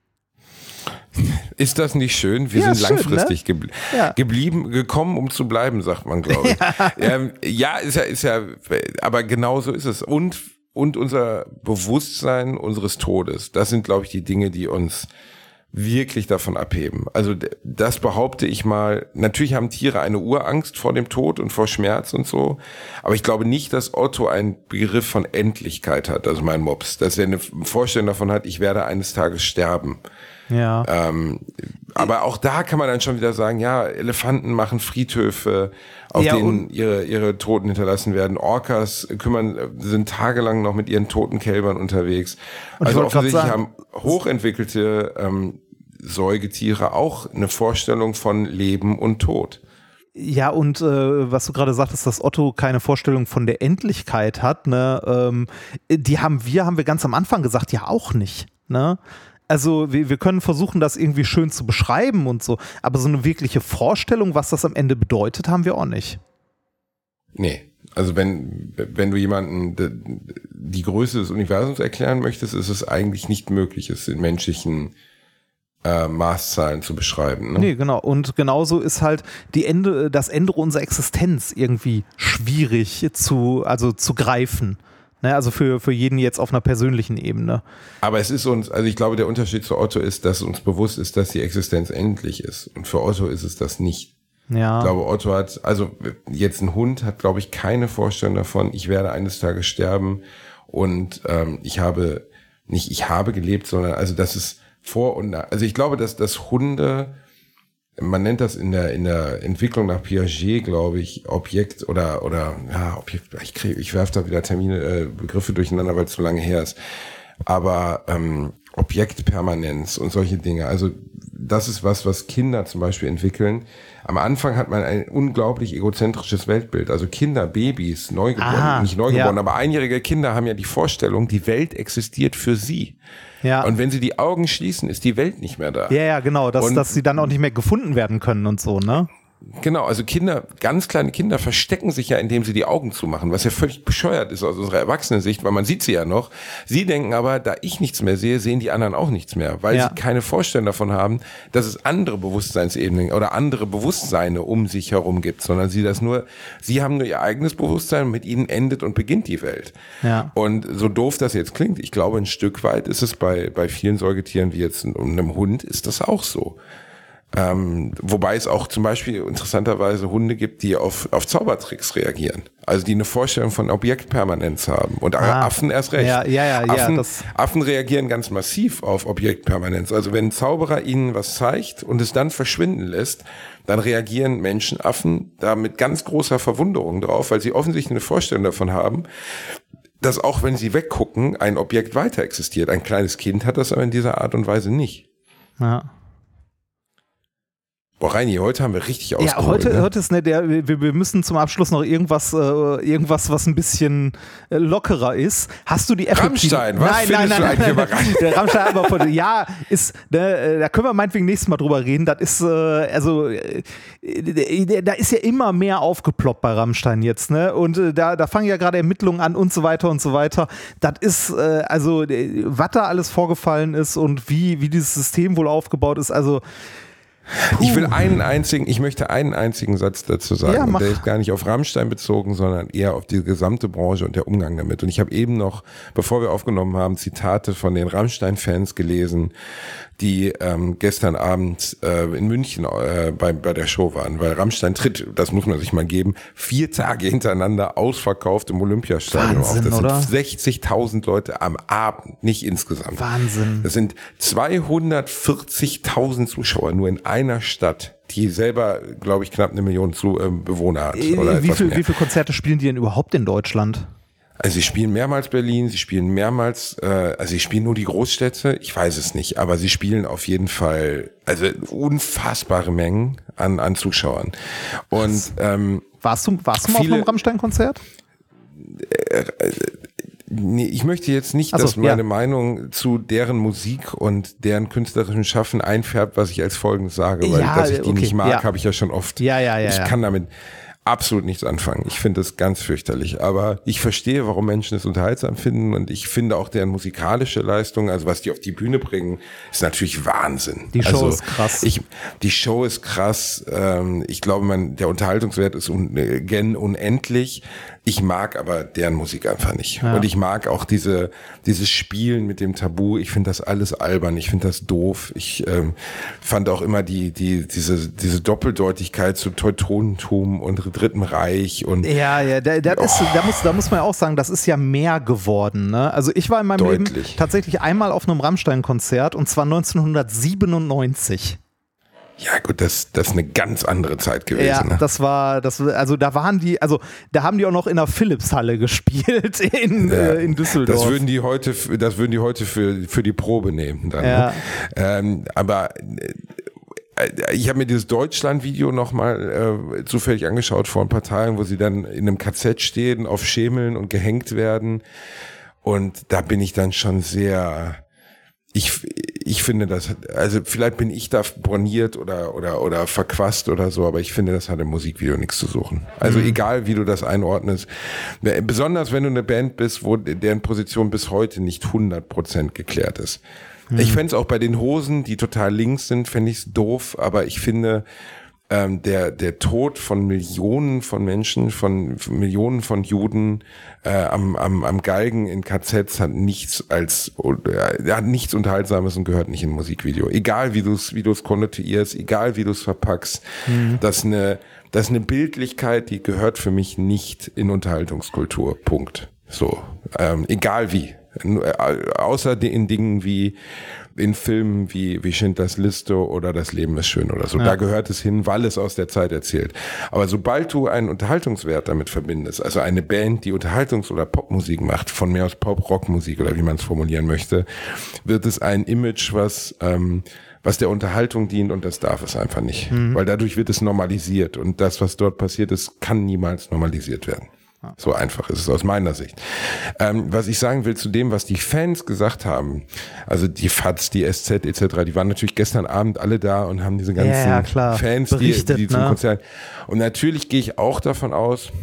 Ist das nicht schön? Wir ja, sind langfristig schön, ne? gebl- ja. geblieben, gekommen, um zu bleiben, sagt man, glaube ich. Ja. Ähm, ja, ist ja, ist ja, aber genau so ist es. Und, und unser Bewusstsein unseres Todes, das sind, glaube ich, die Dinge, die uns wirklich davon abheben. Also das behaupte ich mal. Natürlich haben Tiere eine Urangst vor dem Tod und vor Schmerz und so. Aber ich glaube nicht, dass Otto einen Begriff von Endlichkeit hat, also mein Mops. Dass er eine Vorstellung davon hat, ich werde eines Tages sterben. Ja. Ähm, aber auch da kann man dann schon wieder sagen, ja, Elefanten machen Friedhöfe, auf ja, denen ihre, ihre Toten hinterlassen werden. Orcas kümmern, sind tagelang noch mit ihren toten Kälbern unterwegs. Und also offensichtlich sagen, haben hochentwickelte ähm, Säugetiere auch eine Vorstellung von Leben und Tod. Ja, und äh, was du gerade sagtest, dass Otto keine Vorstellung von der Endlichkeit hat, ne, ähm, die haben wir, haben wir ganz am Anfang gesagt, ja auch nicht, ne? Also wir, wir können versuchen, das irgendwie schön zu beschreiben und so, aber so eine wirkliche Vorstellung, was das am Ende bedeutet, haben wir auch nicht. Nee, also wenn, wenn du jemanden die Größe des Universums erklären möchtest, ist es eigentlich nicht möglich, es in menschlichen äh, Maßzahlen zu beschreiben. Ne? Nee, genau. Und genauso ist halt die Ende, das Ende unserer Existenz irgendwie schwierig zu, also zu greifen. Ne, also für, für jeden jetzt auf einer persönlichen Ebene. Aber es ist uns, also ich glaube, der Unterschied zu Otto ist, dass uns bewusst ist, dass die Existenz endlich ist. Und für Otto ist es das nicht. Ja. Ich glaube, Otto hat, also jetzt ein Hund hat, glaube ich, keine Vorstellung davon, ich werde eines Tages sterben und ähm, ich habe, nicht ich habe gelebt, sondern also das ist vor und nach. Also ich glaube, dass, dass Hunde, man nennt das in der in der Entwicklung nach Piaget, glaube ich, Objekt oder oder ja Objekt. Ich kriege, ich werfe da wieder Termine, äh, Begriffe durcheinander, weil es zu lange her ist. Aber ähm, Objektpermanenz und solche Dinge. Also das ist was, was Kinder zum Beispiel entwickeln. Am Anfang hat man ein unglaublich egozentrisches Weltbild. Also Kinder, Babys, Neugeborene, Aha, nicht Neugeborene, ja. aber einjährige Kinder haben ja die Vorstellung, die Welt existiert für sie. Ja. Und wenn sie die Augen schließen, ist die Welt nicht mehr da. Ja, ja, genau, dass, Und dass sie dann auch nicht mehr gefunden werden können und so, ne? Genau, also Kinder, ganz kleine Kinder verstecken sich ja, indem sie die Augen zumachen, was ja völlig bescheuert ist aus unserer Erwachsenensicht, weil man sieht sie ja noch. Sie denken aber, da ich nichts mehr sehe, sehen die anderen auch nichts mehr, weil ja. sie keine Vorstellung davon haben, dass es andere Bewusstseinsebenen oder andere Bewusstseine um sich herum gibt, sondern sie das nur, sie haben nur ihr eigenes Bewusstsein, mit ihnen endet und beginnt die Welt. Ja. Und so doof das jetzt klingt, ich glaube, ein Stück weit ist es bei, bei vielen Säugetieren wie jetzt einem Hund, ist das auch so. Ähm, wobei es auch zum Beispiel interessanterweise Hunde gibt, die auf, auf Zaubertricks reagieren. Also die eine Vorstellung von Objektpermanenz haben. Und ah, Affen erst recht. Ja, ja, ja, Affen, ja, das Affen reagieren ganz massiv auf Objektpermanenz. Also wenn ein Zauberer ihnen was zeigt und es dann verschwinden lässt, dann reagieren Menschenaffen da mit ganz großer Verwunderung drauf, weil sie offensichtlich eine Vorstellung davon haben, dass auch wenn sie weggucken, ein Objekt weiter existiert. Ein kleines Kind hat das aber in dieser Art und Weise nicht. Ja. Boah, Reini, heute haben wir richtig ausgeholt. Ja, heute, ne? heute ist ne, der, wir, wir müssen zum Abschluss noch irgendwas, äh, irgendwas, was ein bisschen äh, lockerer ist. Hast du die Apple Rammstein, Kino? was nein, findest nein, du nein, eigentlich nein, überraschend? Der Rammstein aber von, ja, ist, ne, da können wir meinetwegen nächstes Mal drüber reden. Das ist, äh, also, äh, da ist ja immer mehr aufgeploppt bei Rammstein jetzt, ne? Und äh, da, da fangen ja gerade Ermittlungen an und so weiter und so weiter. Das ist, äh, also, was da alles vorgefallen ist und wie, wie dieses System wohl aufgebaut ist, also. Puh. Ich will einen einzigen, ich möchte einen einzigen Satz dazu sagen. Ja, und mach. der ist gar nicht auf Rammstein bezogen, sondern eher auf die gesamte Branche und der Umgang damit. Und ich habe eben noch, bevor wir aufgenommen haben, Zitate von den Rammstein-Fans gelesen, die ähm, gestern Abend äh, in München äh, bei, bei der Show waren. Weil Rammstein tritt, das muss man sich mal geben, vier Tage hintereinander ausverkauft im Olympiastadion auf. Wahnsinn, Das oder? sind sechzigtausend Leute am Abend, nicht insgesamt. Wahnsinn. Das sind zweihundertvierzigtausend Zuschauer nur in einer Stadt, die selber, glaube ich, knapp eine Million zu, äh, Bewohner hat. Oder wie, etwas viel, mehr. wie viele Konzerte spielen die denn überhaupt in Deutschland? Also sie spielen mehrmals Berlin, sie spielen mehrmals, äh, also sie spielen nur die Großstädte, ich weiß es nicht, aber sie spielen auf jeden Fall, also unfassbare Mengen an, an Zuschauern. Und ähm, Warst du, warst du mal viele, auf einem Rammstein-Konzert? Äh, äh, nee, ich möchte jetzt nicht, Also, dass meine ja. Meinung zu deren Musik und deren künstlerischen Schaffen einfärbt, was ich als Folgendes sage, weil Ja, dass ich die okay, nicht mag, ja. habe ich ja schon oft. Ja, ja, ja, Ich ja. kann damit. absolut nichts anfangen. Ich finde das ganz fürchterlich. Aber ich verstehe, warum Menschen es unterhaltsam finden und ich finde auch deren musikalische Leistung, also was die auf die Bühne bringen, ist natürlich Wahnsinn. Die Show also, ist krass. Ich, die Show ist krass. Ähm, ich glaube, man, der Unterhaltungswert ist un, äh, gen unendlich. Ich mag aber deren Musik einfach nicht. Ja. Und ich mag auch diese dieses Spielen mit dem Tabu. Ich finde das alles albern. Ich finde das doof. Ich ähm, fand auch immer die die diese diese Doppeldeutigkeit zu Teutonentum und Dritten Reich und ja ja da, das ist, oh. da muss da muss man ja auch sagen, das ist ja mehr geworden. Ne? Also ich war in meinem Deutlich. Leben tatsächlich einmal auf einem Rammstein-Konzert und zwar neunzehnhundertsiebenundneunzig. Ja gut, das, das ist eine ganz andere Zeit gewesen. Ja, ne? das war, das, also da waren die, also da haben die auch noch in der Philips-Halle gespielt in, ja, äh, in Düsseldorf. Das würden die heute, das würden die heute für, für die Probe nehmen. Dann, ja. ne? ähm, aber äh, ich habe mir dieses Deutschland-Video nochmal äh, zufällig angeschaut vor ein paar Tagen, wo sie dann in einem K Z stehen, auf Schemeln und gehängt werden. Und da bin ich dann schon sehr... Ich, ich finde das, also vielleicht bin ich da borniert oder, oder, oder verquast oder so, aber ich finde, das hat im Musikvideo nichts zu suchen. Also mhm. egal, wie du das einordnest. Besonders wenn du eine Band bist, wo deren Position bis heute nicht hundert Prozent geklärt ist. Mhm. Ich fände es auch bei den Hosen, die total links sind, fände ich es doof, aber ich finde, ähm, der, der Tod von Millionen von Menschen, von Millionen von Juden äh, am, am, am Galgen in K Zs hat nichts als, äh, hat nichts Unterhaltsames und gehört nicht in ein Musikvideo. Egal wie du es, wie du es konnotierst, egal wie du es verpackst, mhm. das ist eine, das ist eine Bildlichkeit, die gehört für mich nicht in Unterhaltungskultur. Punkt. So, ähm, egal wie. Außer in Dingen wie in Filmen wie, wie Schindlers Liste oder Das Leben ist schön oder so. Ja. Da gehört es hin, weil es aus der Zeit erzählt. Aber sobald du einen Unterhaltungswert damit verbindest, also eine Band, die Unterhaltungs- oder Popmusik macht, von mir aus Pop-Rock-Musik oder wie man es formulieren möchte, wird es ein Image, was, ähm, was der Unterhaltung dient und das darf es einfach nicht. Mhm. Weil dadurch wird es normalisiert und das, was dort passiert ist, kann niemals normalisiert werden. So einfach ist es aus meiner Sicht. Ähm, was ich sagen will zu dem, was die Fans gesagt haben, also die F A Z, die S Z et cetera, die waren natürlich gestern Abend alle da und haben diese ganzen ja, klar. Fans, Berichtet, die, die zum ne? Konzert. Und natürlich gehe ich auch davon aus,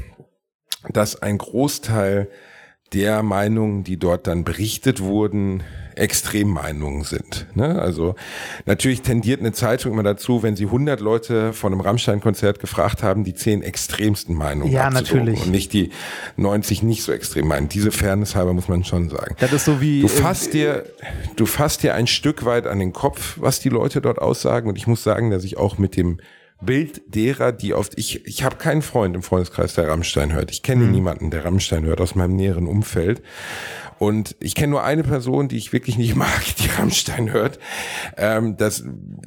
dass ein Großteil der Meinungen, die dort dann berichtet wurden, Extremmeinungen sind. Ne? Also natürlich tendiert eine Zeitung immer dazu, wenn sie hundert Leute von einem Rammstein-Konzert gefragt haben, die zehn extremsten Meinungen ja, abzudrucken natürlich. Und nicht die neunzig nicht so extrem Meinungen. Diese Fairness halber muss man schon sagen. Das ist so wie du fasst dir, du fasst dir ein Stück weit an den Kopf, was die Leute dort aussagen. Und ich muss sagen, dass ich auch mit dem Bild derer, die oft, ich, ich habe keinen Freund im Freundeskreis, der Rammstein hört. Ich kenne mhm. niemanden, der Rammstein hört aus meinem näheren Umfeld. Und ich kenne nur eine Person, die ich wirklich nicht mag, die Rammstein hört. Ähm, das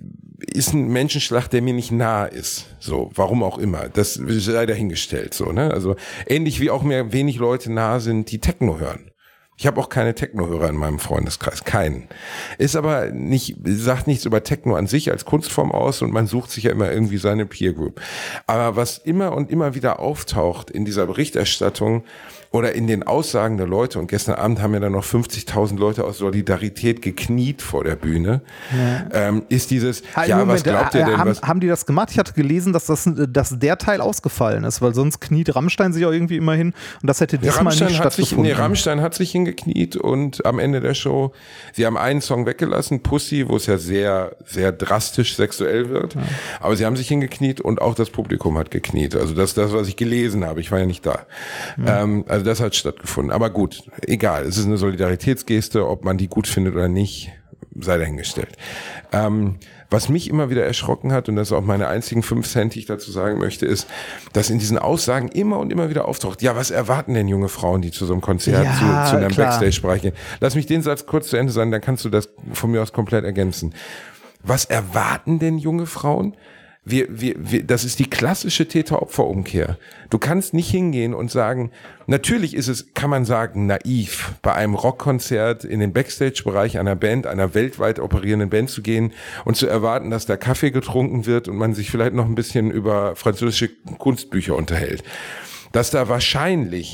ist ein Menschenschlag, der mir nicht nahe ist. So, warum auch immer. Das sei dahingestellt, so, ne? Also, ähnlich wie auch mir wenig Leute nahe sind, die Techno hören. Ich habe auch keine Techno-Hörer in meinem Freundeskreis, keinen. Ist aber nicht, sagt nichts über Techno an sich als Kunstform aus und man sucht sich ja immer irgendwie seine Peer Group. Aber was immer und immer wieder auftaucht in dieser Berichterstattung oder in den Aussagen der Leute, und gestern Abend haben ja dann noch fünfzigtausend Leute aus Solidarität gekniet vor der Bühne, ja. ähm, ist dieses, halt, ja, Moment, was glaubt ihr denn? Haben, was haben die das gemacht? Ich hatte gelesen, dass, das, dass der Teil ausgefallen ist, weil sonst kniet Rammstein sich auch irgendwie immer hin und das hätte diesmal ja, Rammstein nicht hat sich, stattgefunden. nee, Rammstein hat sich hingekniet und am Ende der Show, sie haben einen Song weggelassen, Pussy, wo es ja sehr, sehr drastisch sexuell wird, ja. aber sie haben sich hingekniet und auch das Publikum hat gekniet. Also das ist das, was ich gelesen habe. Ich war ja nicht da. Ja. Ähm, also das hat stattgefunden. Aber gut, egal. Es ist eine Solidaritätsgeste, ob man die gut findet oder nicht, sei dahingestellt. Ähm, was mich immer wieder erschrocken hat, und das ist auch meine einzigen fünf Cent, die ich dazu sagen möchte, ist, dass in diesen Aussagen immer und immer wieder auftaucht, ja, was erwarten denn junge Frauen, die zu so einem Konzert, ja, zu, zu einem klar. Backstage-Bereich gehen? Lass mich den Satz kurz zu Ende sagen, dann kannst du das von mir aus komplett ergänzen. Was erwarten denn junge Frauen? Wir, wir, wir, das ist die klassische Täter-Opfer-Umkehr. Du kannst nicht hingehen und sagen, natürlich ist es, kann man sagen, naiv, bei einem Rockkonzert in den Backstage-Bereich einer Band, einer weltweit operierenden Band zu gehen und zu erwarten, dass da Kaffee getrunken wird und man sich vielleicht noch ein bisschen über französische Kunstbücher unterhält. Dass da wahrscheinlich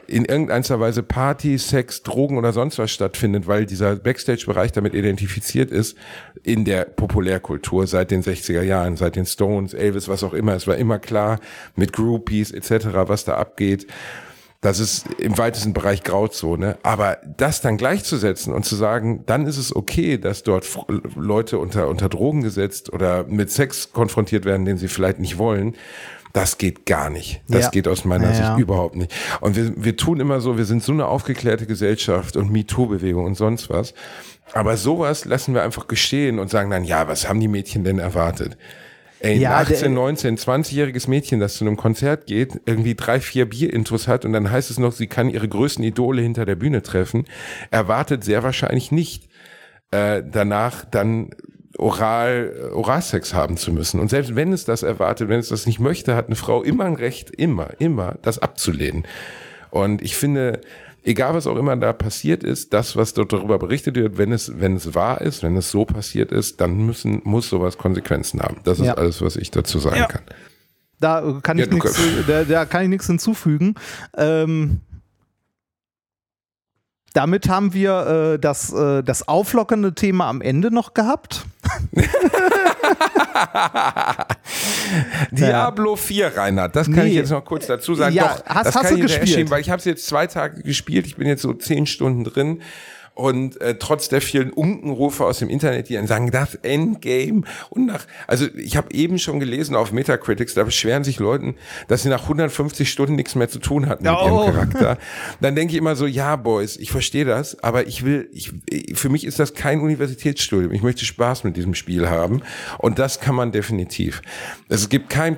in irgendeiner Weise Party, Sex, Drogen oder sonst was stattfindet, weil dieser Backstage-Bereich damit identifiziert ist in der Populärkultur seit den sechziger Jahren, seit den Stones, Elvis, was auch immer. Es war immer klar mit Groupies et cetera, was da abgeht. Das ist im weitesten Bereich Grauzone. Aber das dann gleichzusetzen und zu sagen, dann ist es okay, dass dort Leute unter, unter Drogen gesetzt oder mit Sex konfrontiert werden, den sie vielleicht nicht wollen, das geht gar nicht. Das ja. geht aus meiner ja, Sicht ja. überhaupt nicht. Und wir, wir tun immer so, wir sind so eine aufgeklärte Gesellschaft und MeToo-Bewegung und sonst was. Aber sowas lassen wir einfach geschehen und sagen dann, ja, was haben die Mädchen denn erwartet? Ey, ja, ein achtzehn-, neunzehn-, zwanzigjähriges Mädchen, das zu einem Konzert geht, irgendwie drei, vier Bierintos hat und dann heißt es noch, sie kann ihre größten Idole hinter der Bühne treffen, erwartet sehr wahrscheinlich nicht, äh, danach dann Oral, Oralsex haben zu müssen. Und selbst wenn es das erwartet, wenn es das nicht möchte, hat eine Frau immer ein Recht, immer, immer, das abzulehnen. Und ich finde, egal was auch immer da passiert ist, das, was dort darüber berichtet wird, wenn es, wenn es wahr ist, wenn es so passiert ist, dann müssen, muss sowas Konsequenzen haben. Das ist ja. alles, was ich dazu sagen ja. kann. Da kann ich ja, nichts, da, da kann ich nichts hinzufügen. Ähm, Damit haben wir äh, das, äh, das auflockernde Thema am Ende noch gehabt. Diablo vier, Reinhard, das kann nee. ich jetzt noch kurz dazu sagen. Ja, Doch, hast, das hast kann du ich gespielt? Schieben, weil ich habe es jetzt zwei Tage gespielt, ich bin jetzt so zehn Stunden drin. Und äh, trotz der vielen Unkenrufe aus dem Internet, die dann sagen, das Endgame und nach, also ich habe eben schon gelesen auf Metacritics, da beschweren sich Leuten, dass sie nach hundertfünfzig Stunden nichts mehr zu tun hatten mit oh. ihrem Charakter. Dann denke ich immer so, ja Boys, ich verstehe das, aber ich will, ich, für mich ist das kein Universitätsstudium. Ich möchte Spaß mit diesem Spiel haben und das kann man definitiv. Es gibt kein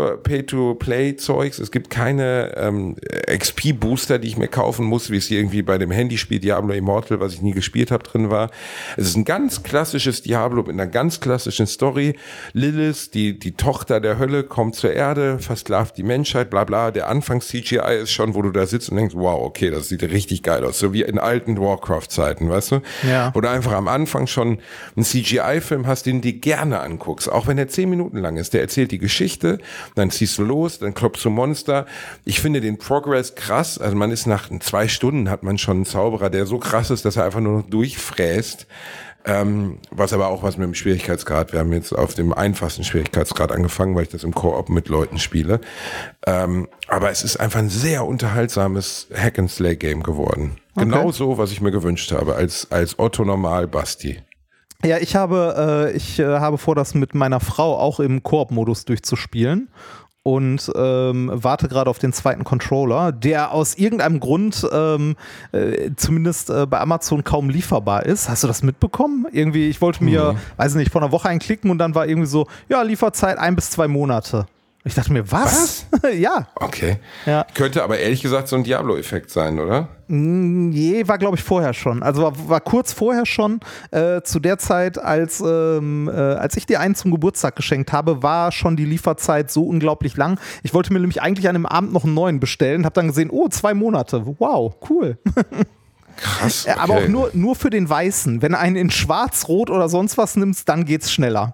Pay-to-Pay-Zeugs, es gibt keine ähm, X P-Booster, die ich mir kaufen muss, wie es hier irgendwie bei dem Handyspiel Diablo Immortal, was ich nie gespielt habe, drin war. Es ist ein ganz klassisches Diablo mit einer ganz klassischen Story. Lilith, die die Tochter der Hölle, kommt zur Erde, versklavt die Menschheit, bla bla. Der Anfangs-C G I ist schon, wo du da sitzt und denkst, wow, okay, das sieht richtig geil aus. So wie in alten Warcraft-Zeiten, weißt du? Ja. Wo du einfach am Anfang schon einen C G I-Film hast, den du dir gerne anguckst. Auch wenn der zehn Minuten lang ist. Der erzählt die Geschichte, dann ziehst du los, dann klopfst du Monster. Ich finde den Progress krass. Also man ist nach zwei Stunden hat man schon einen Zauberer, der so krass ist, dass er einfach nur noch durchfräst. Ähm, was aber auch was mit dem Schwierigkeitsgrad. Wir haben jetzt auf dem einfachsten Schwierigkeitsgrad angefangen, weil ich das im Koop mit Leuten spiele. Ähm, aber es ist einfach ein sehr unterhaltsames Hack-and-Slay-Game geworden. Okay. Genau so, was ich mir gewünscht habe, als, als Otto-Normal-Basti. Ja, ich habe, äh, ich äh, habe vor, das mit meiner Frau auch im Koop-Modus durchzuspielen. Und ähm, warte gerade auf den zweiten Controller, der aus irgendeinem Grund ähm, äh, zumindest äh, bei Amazon kaum lieferbar ist. Hast du das mitbekommen? Irgendwie, ich wollte mir, mhm. weiß nicht, vor einer Woche einklicken und dann war irgendwie so, ja, Lieferzeit ein bis zwei Monate. Ich dachte mir, was? was? Ja. Okay. Ja. Könnte aber ehrlich gesagt so ein Diablo-Effekt sein, oder? Nee, war glaube ich vorher schon. Also war, war kurz vorher schon. Äh, zu der Zeit, als, ähm, äh, als ich dir einen zum Geburtstag geschenkt habe, war schon die Lieferzeit so unglaublich lang. Ich wollte mir nämlich eigentlich an dem Abend noch einen neuen bestellen, habe dann gesehen, oh, zwei Monate. Wow, cool. Krass. Okay. Aber auch nur, nur für den Weißen. Wenn du einen in Schwarz, Rot oder sonst was nimmst, dann geht's schneller.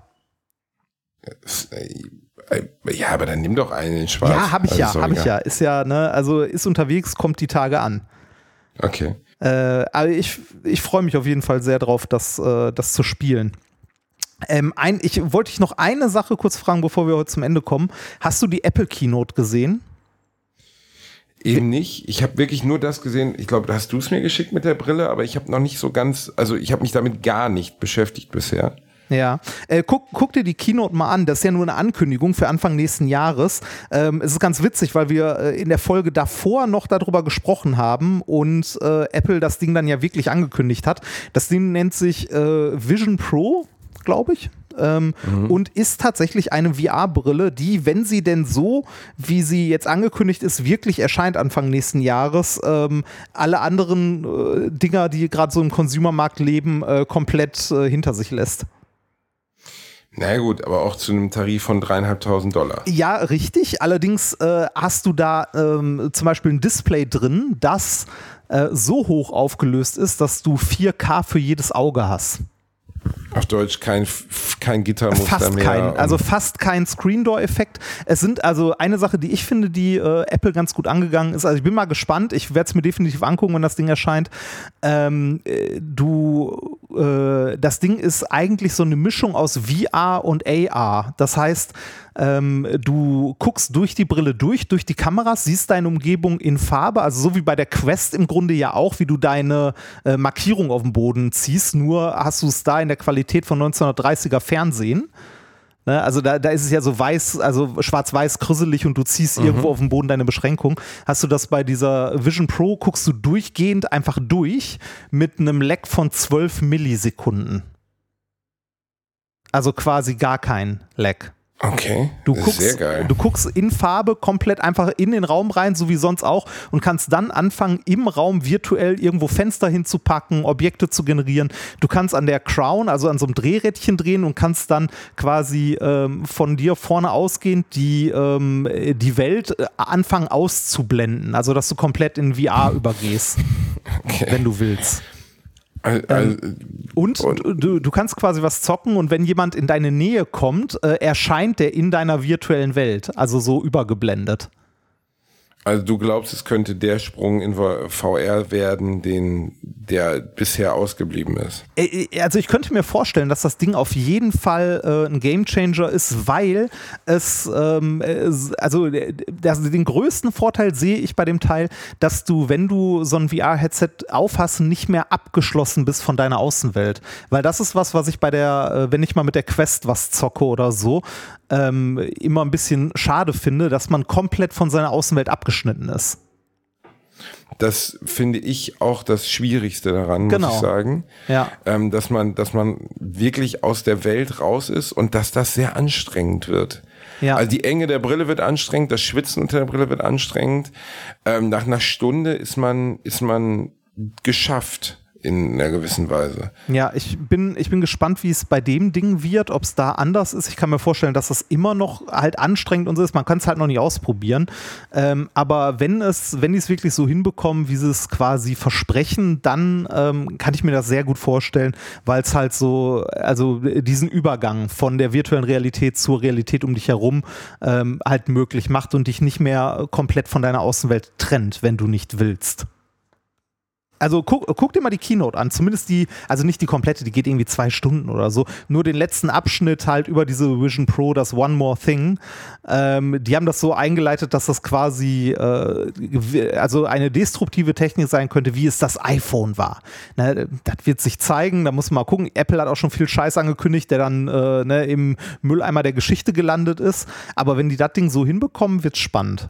Ja, aber dann nimm doch einen in Schwarz. Ja, hab ich also ja, hab ich ja. Ist ja, ne, also ist unterwegs, kommt die Tage an. Okay. Äh, aber ich, ich freue mich auf jeden Fall sehr drauf, das, äh, das zu spielen. Ähm, ein, ich wollte dich noch eine Sache kurz fragen, bevor wir heute zum Ende kommen. Hast du die Apple Keynote gesehen? Eben nicht. Ich habe wirklich nur das gesehen. Ich glaube, hast du es mir geschickt mit der Brille, aber ich habe noch nicht so ganz, also ich habe mich damit gar nicht beschäftigt bisher. Ja, äh, guck, guck dir die Keynote mal an, das ist ja nur eine Ankündigung für Anfang nächsten Jahres. Ähm, es ist ganz witzig, weil wir äh, in der Folge davor noch darüber gesprochen haben und äh, Apple das Ding dann ja wirklich angekündigt hat. Das Ding nennt sich äh, Vision Pro, glaube ich. Ähm, mhm. Und ist tatsächlich eine V R-Brille, die, wenn sie denn so, wie sie jetzt angekündigt ist, wirklich erscheint Anfang nächsten Jahres, ähm, alle anderen äh, Dinger, die gerade so im Consumermarkt leben, äh, komplett äh, hinter sich lässt. Na gut, aber auch zu einem Tarif von dreieinhalbtausend Dollar. Ja, richtig. Allerdings äh, hast du da ähm, zum Beispiel ein Display drin, das äh, so hoch aufgelöst ist, dass du vier K für jedes Auge hast. Auf Deutsch kein, kein Gittermuster fast mehr. Kein, also fast kein Screen-Door-Effekt. Es sind also eine Sache, die ich finde, die äh, Apple ganz gut angegangen ist. Also ich bin mal gespannt. Ich werde es mir definitiv angucken, wenn das Ding erscheint. Ähm, du, äh, das Ding ist eigentlich so eine Mischung aus V R und A R. Das heißt, ähm, du guckst durch die Brille durch, durch die Kameras, siehst deine Umgebung in Farbe, also so wie bei der Quest im Grunde ja auch, wie du deine äh, Markierung auf dem Boden ziehst, nur hast du es da in der Qualität von neunzehnhundertdreißiger Fernsehen. Ne? Also da, da ist es ja so weiß, also schwarz-weiß krüsselig und du ziehst mhm. irgendwo auf dem Boden deine Beschränkung. Hast du das bei dieser Vision Pro, guckst du durchgehend einfach durch mit einem Lag von zwölf Millisekunden. Also quasi gar kein Lag. Okay, du das guckst, ist sehr geil. Du guckst in Farbe komplett einfach in den Raum rein, so wie sonst auch, und kannst dann anfangen, im Raum virtuell irgendwo Fenster hinzupacken, Objekte zu generieren. Du kannst an der Crown, also an so einem Drehrädchen drehen und kannst dann quasi ähm, von dir vorne ausgehend die, ähm, die Welt äh, anfangen auszublenden, also dass du komplett in V R übergehst, okay. wenn du willst. Also, also, und und du, du kannst quasi was zocken und wenn jemand in deine Nähe kommt, äh, erscheint der in deiner virtuellen Welt, also so übergeblendet. Also du glaubst, es könnte der Sprung in V R werden, den der bisher ausgeblieben ist? Also ich könnte mir vorstellen, dass das Ding auf jeden Fall äh, ein Gamechanger ist, weil es, ähm, also das, den größten Vorteil sehe ich bei dem Teil, dass du, wenn du so ein V R-Headset aufhast, nicht mehr abgeschlossen bist von deiner Außenwelt. Weil das ist was, was ich bei der, wenn ich mal mit der Quest was zocke oder so, ähm, immer ein bisschen schade finde, dass man komplett von seiner Außenwelt abgeschnitten ist. Das finde ich auch das Schwierigste daran, genau. muss ich sagen. Ja. Ähm, dass man, dass man wirklich aus der Welt raus ist und dass das sehr anstrengend wird. Ja. Also die Enge der Brille wird anstrengend, das Schwitzen unter der Brille wird anstrengend. Ähm, nach einer Stunde ist man, ist man geschafft. In einer gewissen Weise. Ja, ich bin, ich bin gespannt, wie es bei dem Ding wird, ob es da anders ist. Ich kann mir vorstellen, dass das immer noch halt anstrengend und so ist. Man kann es halt noch nicht ausprobieren. Ähm, aber wenn es, wenn die es wirklich so hinbekommen, wie sie es quasi versprechen, dann ähm, kann ich mir das sehr gut vorstellen, weil es halt so, also diesen Übergang von der virtuellen Realität zur Realität um dich herum ähm, halt möglich macht und dich nicht mehr komplett von deiner Außenwelt trennt, wenn du nicht willst. Also guck, guck dir mal die Keynote an, zumindest die, also nicht die komplette, die geht irgendwie zwei Stunden oder so, nur den letzten Abschnitt halt über diese Vision Pro, das One More Thing, ähm, die haben das so eingeleitet, dass das quasi äh, also eine destruktive Technik sein könnte, wie es das iPhone war. Ne, das wird sich zeigen, da muss man mal gucken, Apple hat auch schon viel Scheiß angekündigt, der dann äh, ne, im Mülleimer der Geschichte gelandet ist, aber wenn die das Ding so hinbekommen, wird's spannend.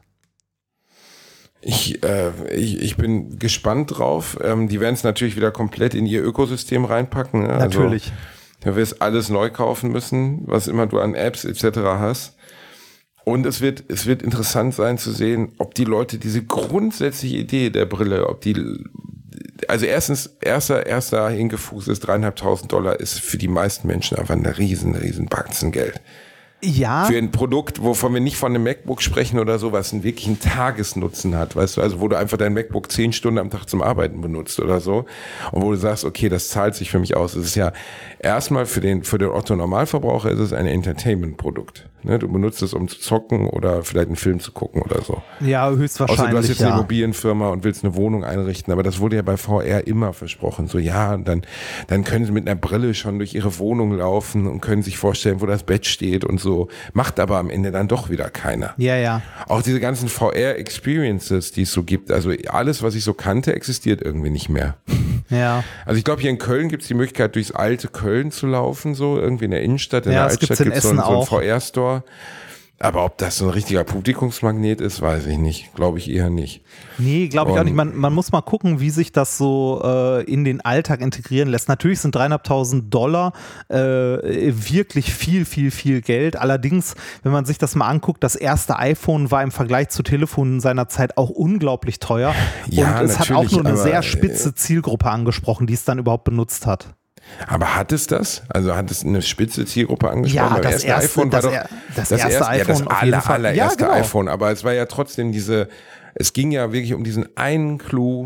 Ich, äh, ich, ich bin gespannt drauf. Ähm, die werden es natürlich wieder komplett in ihr Ökosystem reinpacken. Ne? Natürlich. Also, du wirst alles neu kaufen müssen, was immer du an Apps et cetera hast. Und es wird, es wird interessant sein zu sehen, ob die Leute diese grundsätzliche Idee der Brille, ob die, also erstens, erster, erster Hingefuß ist dreieinhalbtausend Dollar, ist für die meisten Menschen einfach ein riesen, riesen Batzen Geld. Ja. Für ein Produkt, wovon wir nicht von einem MacBook sprechen oder so, was einen wirklichen Tagesnutzen hat, weißt du, also wo du einfach dein MacBook zehn Stunden am Tag zum Arbeiten benutzt oder so und wo du sagst, okay, das zahlt sich für mich aus. Es ist ja erstmal für den, für den Otto-Normalverbraucher ist es ein Entertainment-Produkt. Ne? Du benutzt es, um zu zocken oder vielleicht einen Film zu gucken oder so. Ja, höchstwahrscheinlich. Außer du hast jetzt ja. eine Immobilienfirma und willst eine Wohnung einrichten, aber das wurde ja bei V R immer versprochen. So, ja, und dann, dann können sie mit einer Brille schon durch ihre Wohnung laufen und können sich vorstellen, wo das Bett steht und so. So, macht aber am Ende dann doch wieder keiner. Ja, ja. Auch diese ganzen V R-Experiences, die es so gibt, also alles, was ich so kannte, existiert irgendwie nicht mehr. Ja. Also ich glaube, hier in Köln gibt es die Möglichkeit, durchs alte Köln zu laufen, so irgendwie in der Innenstadt, in ja, der Altstadt gibt es so, so einen auch. V R-Store. Aber ob das so ein richtiger Publikumsmagnet ist, weiß ich nicht. Glaube ich eher nicht. Nee, glaube ich auch nicht. Man, man muss mal gucken, wie sich das so äh, in den Alltag integrieren lässt. Natürlich sind dreieinhalbtausend Dollar äh, wirklich viel, viel, viel Geld. Allerdings, wenn man sich das mal anguckt, das erste iPhone war im Vergleich zu Telefonen seiner Zeit auch unglaublich teuer. Ja, und es hat auch nur eine aber, sehr spitze Zielgruppe angesprochen, die es dann überhaupt benutzt hat. Aber hat es das? Also hat es eine spitze Zielgruppe angesprochen? Ja, das erste, iPhone war das, doch, das, das erste erste, iPhone ja, das auf jeden aller, Fall. allererste ja, genau. iPhone. Aber es war ja trotzdem diese, es ging ja wirklich um diesen einen Clou,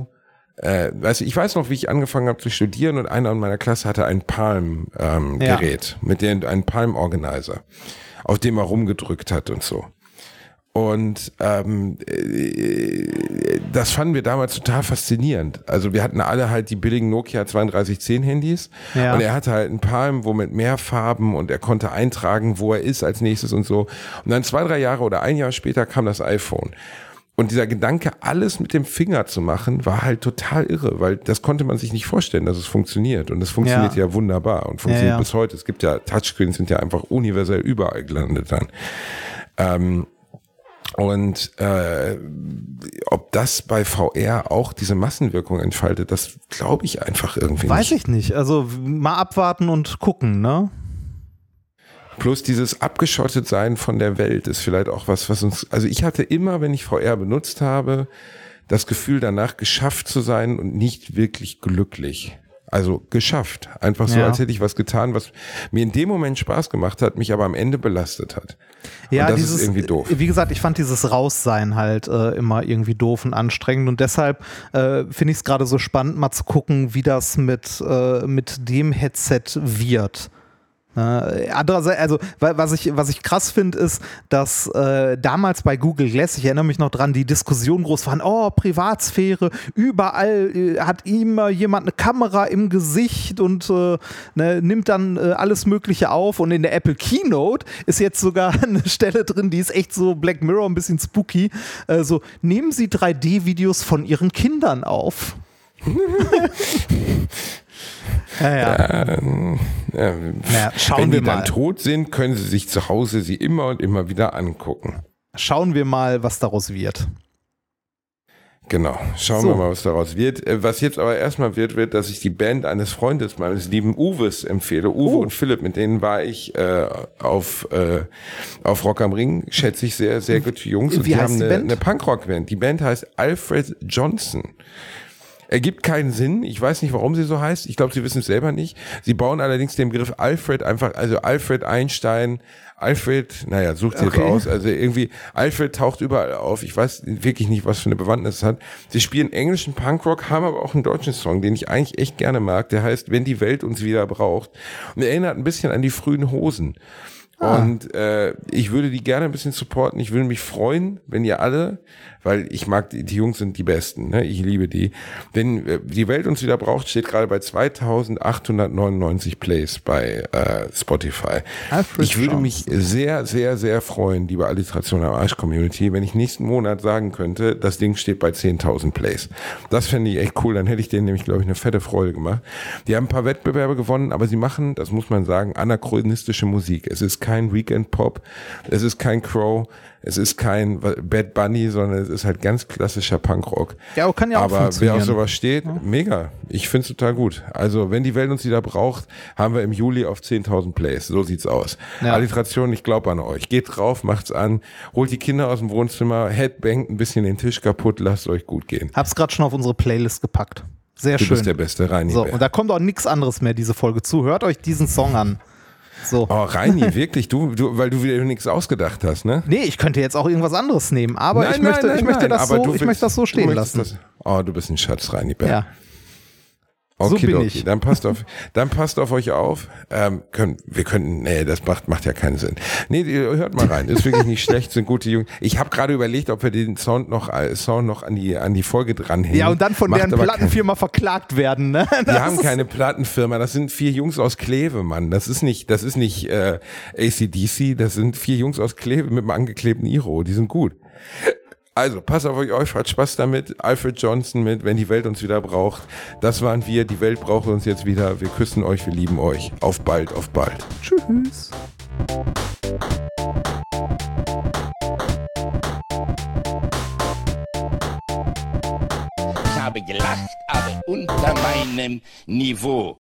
Äh, weißt du, ich weiß noch, wie ich angefangen habe zu studieren und einer in meiner Klasse hatte ein Palm-Gerät, ähm, ja. mit dem einen Palm-Organizer, auf dem er rumgedrückt hat und so. Und ähm, das fanden wir damals total faszinierend. Also wir hatten alle halt die billigen Nokia zweiunddreißig zehn Handys ja. und er hatte halt ein Palm, wo mit mehr Farben und er konnte eintragen, wo er ist als nächstes und so. Und dann zwei, drei Jahre oder ein Jahr später kam das iPhone. Und dieser Gedanke, alles mit dem Finger zu machen, war halt total irre, weil das konnte man sich nicht vorstellen, dass es funktioniert. Und es funktioniert ja, ja wunderbar und funktioniert ja, ja. bis heute. Es gibt ja, Touchscreens sind ja einfach universell überall gelandet dann. Ähm, Und äh, ob das bei V R auch diese Massenwirkung entfaltet, das glaube ich einfach irgendwie Weiß nicht. Weiß ich nicht. Also mal abwarten und gucken, ne? Plus dieses Abgeschottetsein von der Welt ist vielleicht auch was, was uns, also ich hatte immer, wenn ich V R benutzt habe, das Gefühl danach geschafft zu sein und nicht wirklich glücklich. Also geschafft. Einfach so, ja. als hätte ich was getan, was mir in dem Moment Spaß gemacht hat, mich aber am Ende belastet hat. Ja, und das dieses, ist irgendwie doof. Wie gesagt, ich fand dieses Raussein halt äh, immer irgendwie doof und anstrengend und deshalb äh, finde ich es gerade so spannend, mal zu gucken, wie das mit, äh, mit dem Headset wird. Äh, andererseits, also was ich, was ich krass finde, ist, dass äh, damals bei Google Glass, ich erinnere mich noch dran, die Diskussion groß waren, oh, Privatsphäre, überall äh, hat immer jemand eine Kamera im Gesicht und äh, ne, nimmt dann äh, alles Mögliche auf und in der Apple Keynote ist jetzt sogar eine Stelle drin, die ist echt so Black Mirror, ein bisschen spooky, äh, so, nehmen Sie drei D Videos von Ihren Kindern auf. Ja, ja. Ja, ja, ja, schauen wenn wir die mal. dann tot sind, können sie sich zu Hause sie immer und immer wieder angucken. Schauen wir mal, was daraus wird. Genau, schauen so. wir mal, was daraus wird. Was jetzt aber erstmal wird, wird, dass ich die Band eines Freundes meines lieben Uwes empfehle. Uwe oh. und Philipp, mit denen war ich äh, auf, äh, auf Rock am Ring, schätze ich sehr, sehr gute Jungs. Und Wie die heißt haben die eine, Band? eine Punkrock-Band. Die Band heißt Alfred Johnson. Ergibt keinen Sinn. Ich weiß nicht, warum sie so heißt. Ich glaube, sie wissen es selber nicht. Sie bauen allerdings den Begriff Alfred einfach, also Alfred Einstein, Alfred, naja, sucht sie okay. jetzt aus. Also irgendwie, Alfred taucht überall auf. Ich weiß wirklich nicht, was für eine Bewandtnis es hat. Sie spielen englischen Punkrock, haben aber auch einen deutschen Song, den ich eigentlich echt gerne mag. Der heißt, wenn die Welt uns wieder braucht. Und erinnert ein bisschen an die frühen Hosen. Ah. Und äh, ich würde die gerne ein bisschen supporten. Ich würde mich freuen, wenn ihr alle, weil ich mag, die, die Jungs sind die Besten, ne? Ich liebe die. Wenn äh, die Welt uns wieder braucht, steht gerade bei zweitausendachthundertneunundneunzig Plays bei äh, Spotify. Alfred ich würde Johnson. mich sehr, sehr, sehr freuen, liebe Alliteration am Arsch Community, wenn ich nächsten Monat sagen könnte, das Ding steht bei zehntausend Plays. Das fände ich echt cool. Dann hätte ich denen nämlich, glaube ich, eine fette Freude gemacht. Die haben ein paar Wettbewerbe gewonnen, aber sie machen, das muss man sagen, anachronistische Musik. Es ist kein Weekend Pop, es ist kein Crow, es ist kein Bad Bunny, sondern es ist halt ganz klassischer Punkrock. Ja, aber kann ja auch Aber funktionieren. wer auf sowas steht, ja. mega. Ich finde es total gut. Also, wenn die Welt uns wieder braucht, haben wir im Juli auf zehntausend Plays. So sieht's aus. Ja. Alliteration, ich glaube an euch. Geht drauf, macht's an, holt die Kinder aus dem Wohnzimmer, headbangt ein bisschen den Tisch kaputt, lasst euch gut gehen. Hab's gerade schon auf unsere Playlist gepackt. Sehr du schön. Du bist der beste Reini. So, und da kommt auch nichts anderes mehr, diese Folge zu. Hört euch diesen Song an. So. Oh, Reini, wirklich? Du, du, weil du wieder nichts ausgedacht hast, ne? Nee, ich könnte jetzt auch irgendwas anderes nehmen, aber nein, ich, möchte, nein, nein, ich, möchte, das nein, so, du ich willst, möchte das so stehen lassen. Das, oh, du bist ein Schatz, Reini Bär. Ja. Okay, so bin okay. ich. Dann passt auf, dann passt auf euch auf. Ähm, können, wir könnten, nee, das macht, macht ja keinen Sinn. Nee, hört mal rein. Ist wirklich nicht schlecht, sind gute Jungs. Ich habe gerade überlegt, ob wir den Sound noch, äh, Sound noch an die, an die Folge dranhängen. Ja, und dann von macht deren Plattenfirma kein, verklagt werden, ne? Die haben keine Plattenfirma. Das sind vier Jungs aus Kleve, Mann. Das ist nicht, das ist nicht, äh, A C D C. Das sind vier Jungs aus Kleve mit einem angeklebten Iro. Die sind gut. Also, passt auf euch auf, hat Spaß damit. Alfred Johnson mit Wenn die Welt uns wieder braucht. Das waren wir, die Welt braucht uns jetzt wieder. Wir küssen euch, wir lieben euch. Auf bald, auf bald. Tschüss. Ich habe gelacht, aber unter meinem Niveau.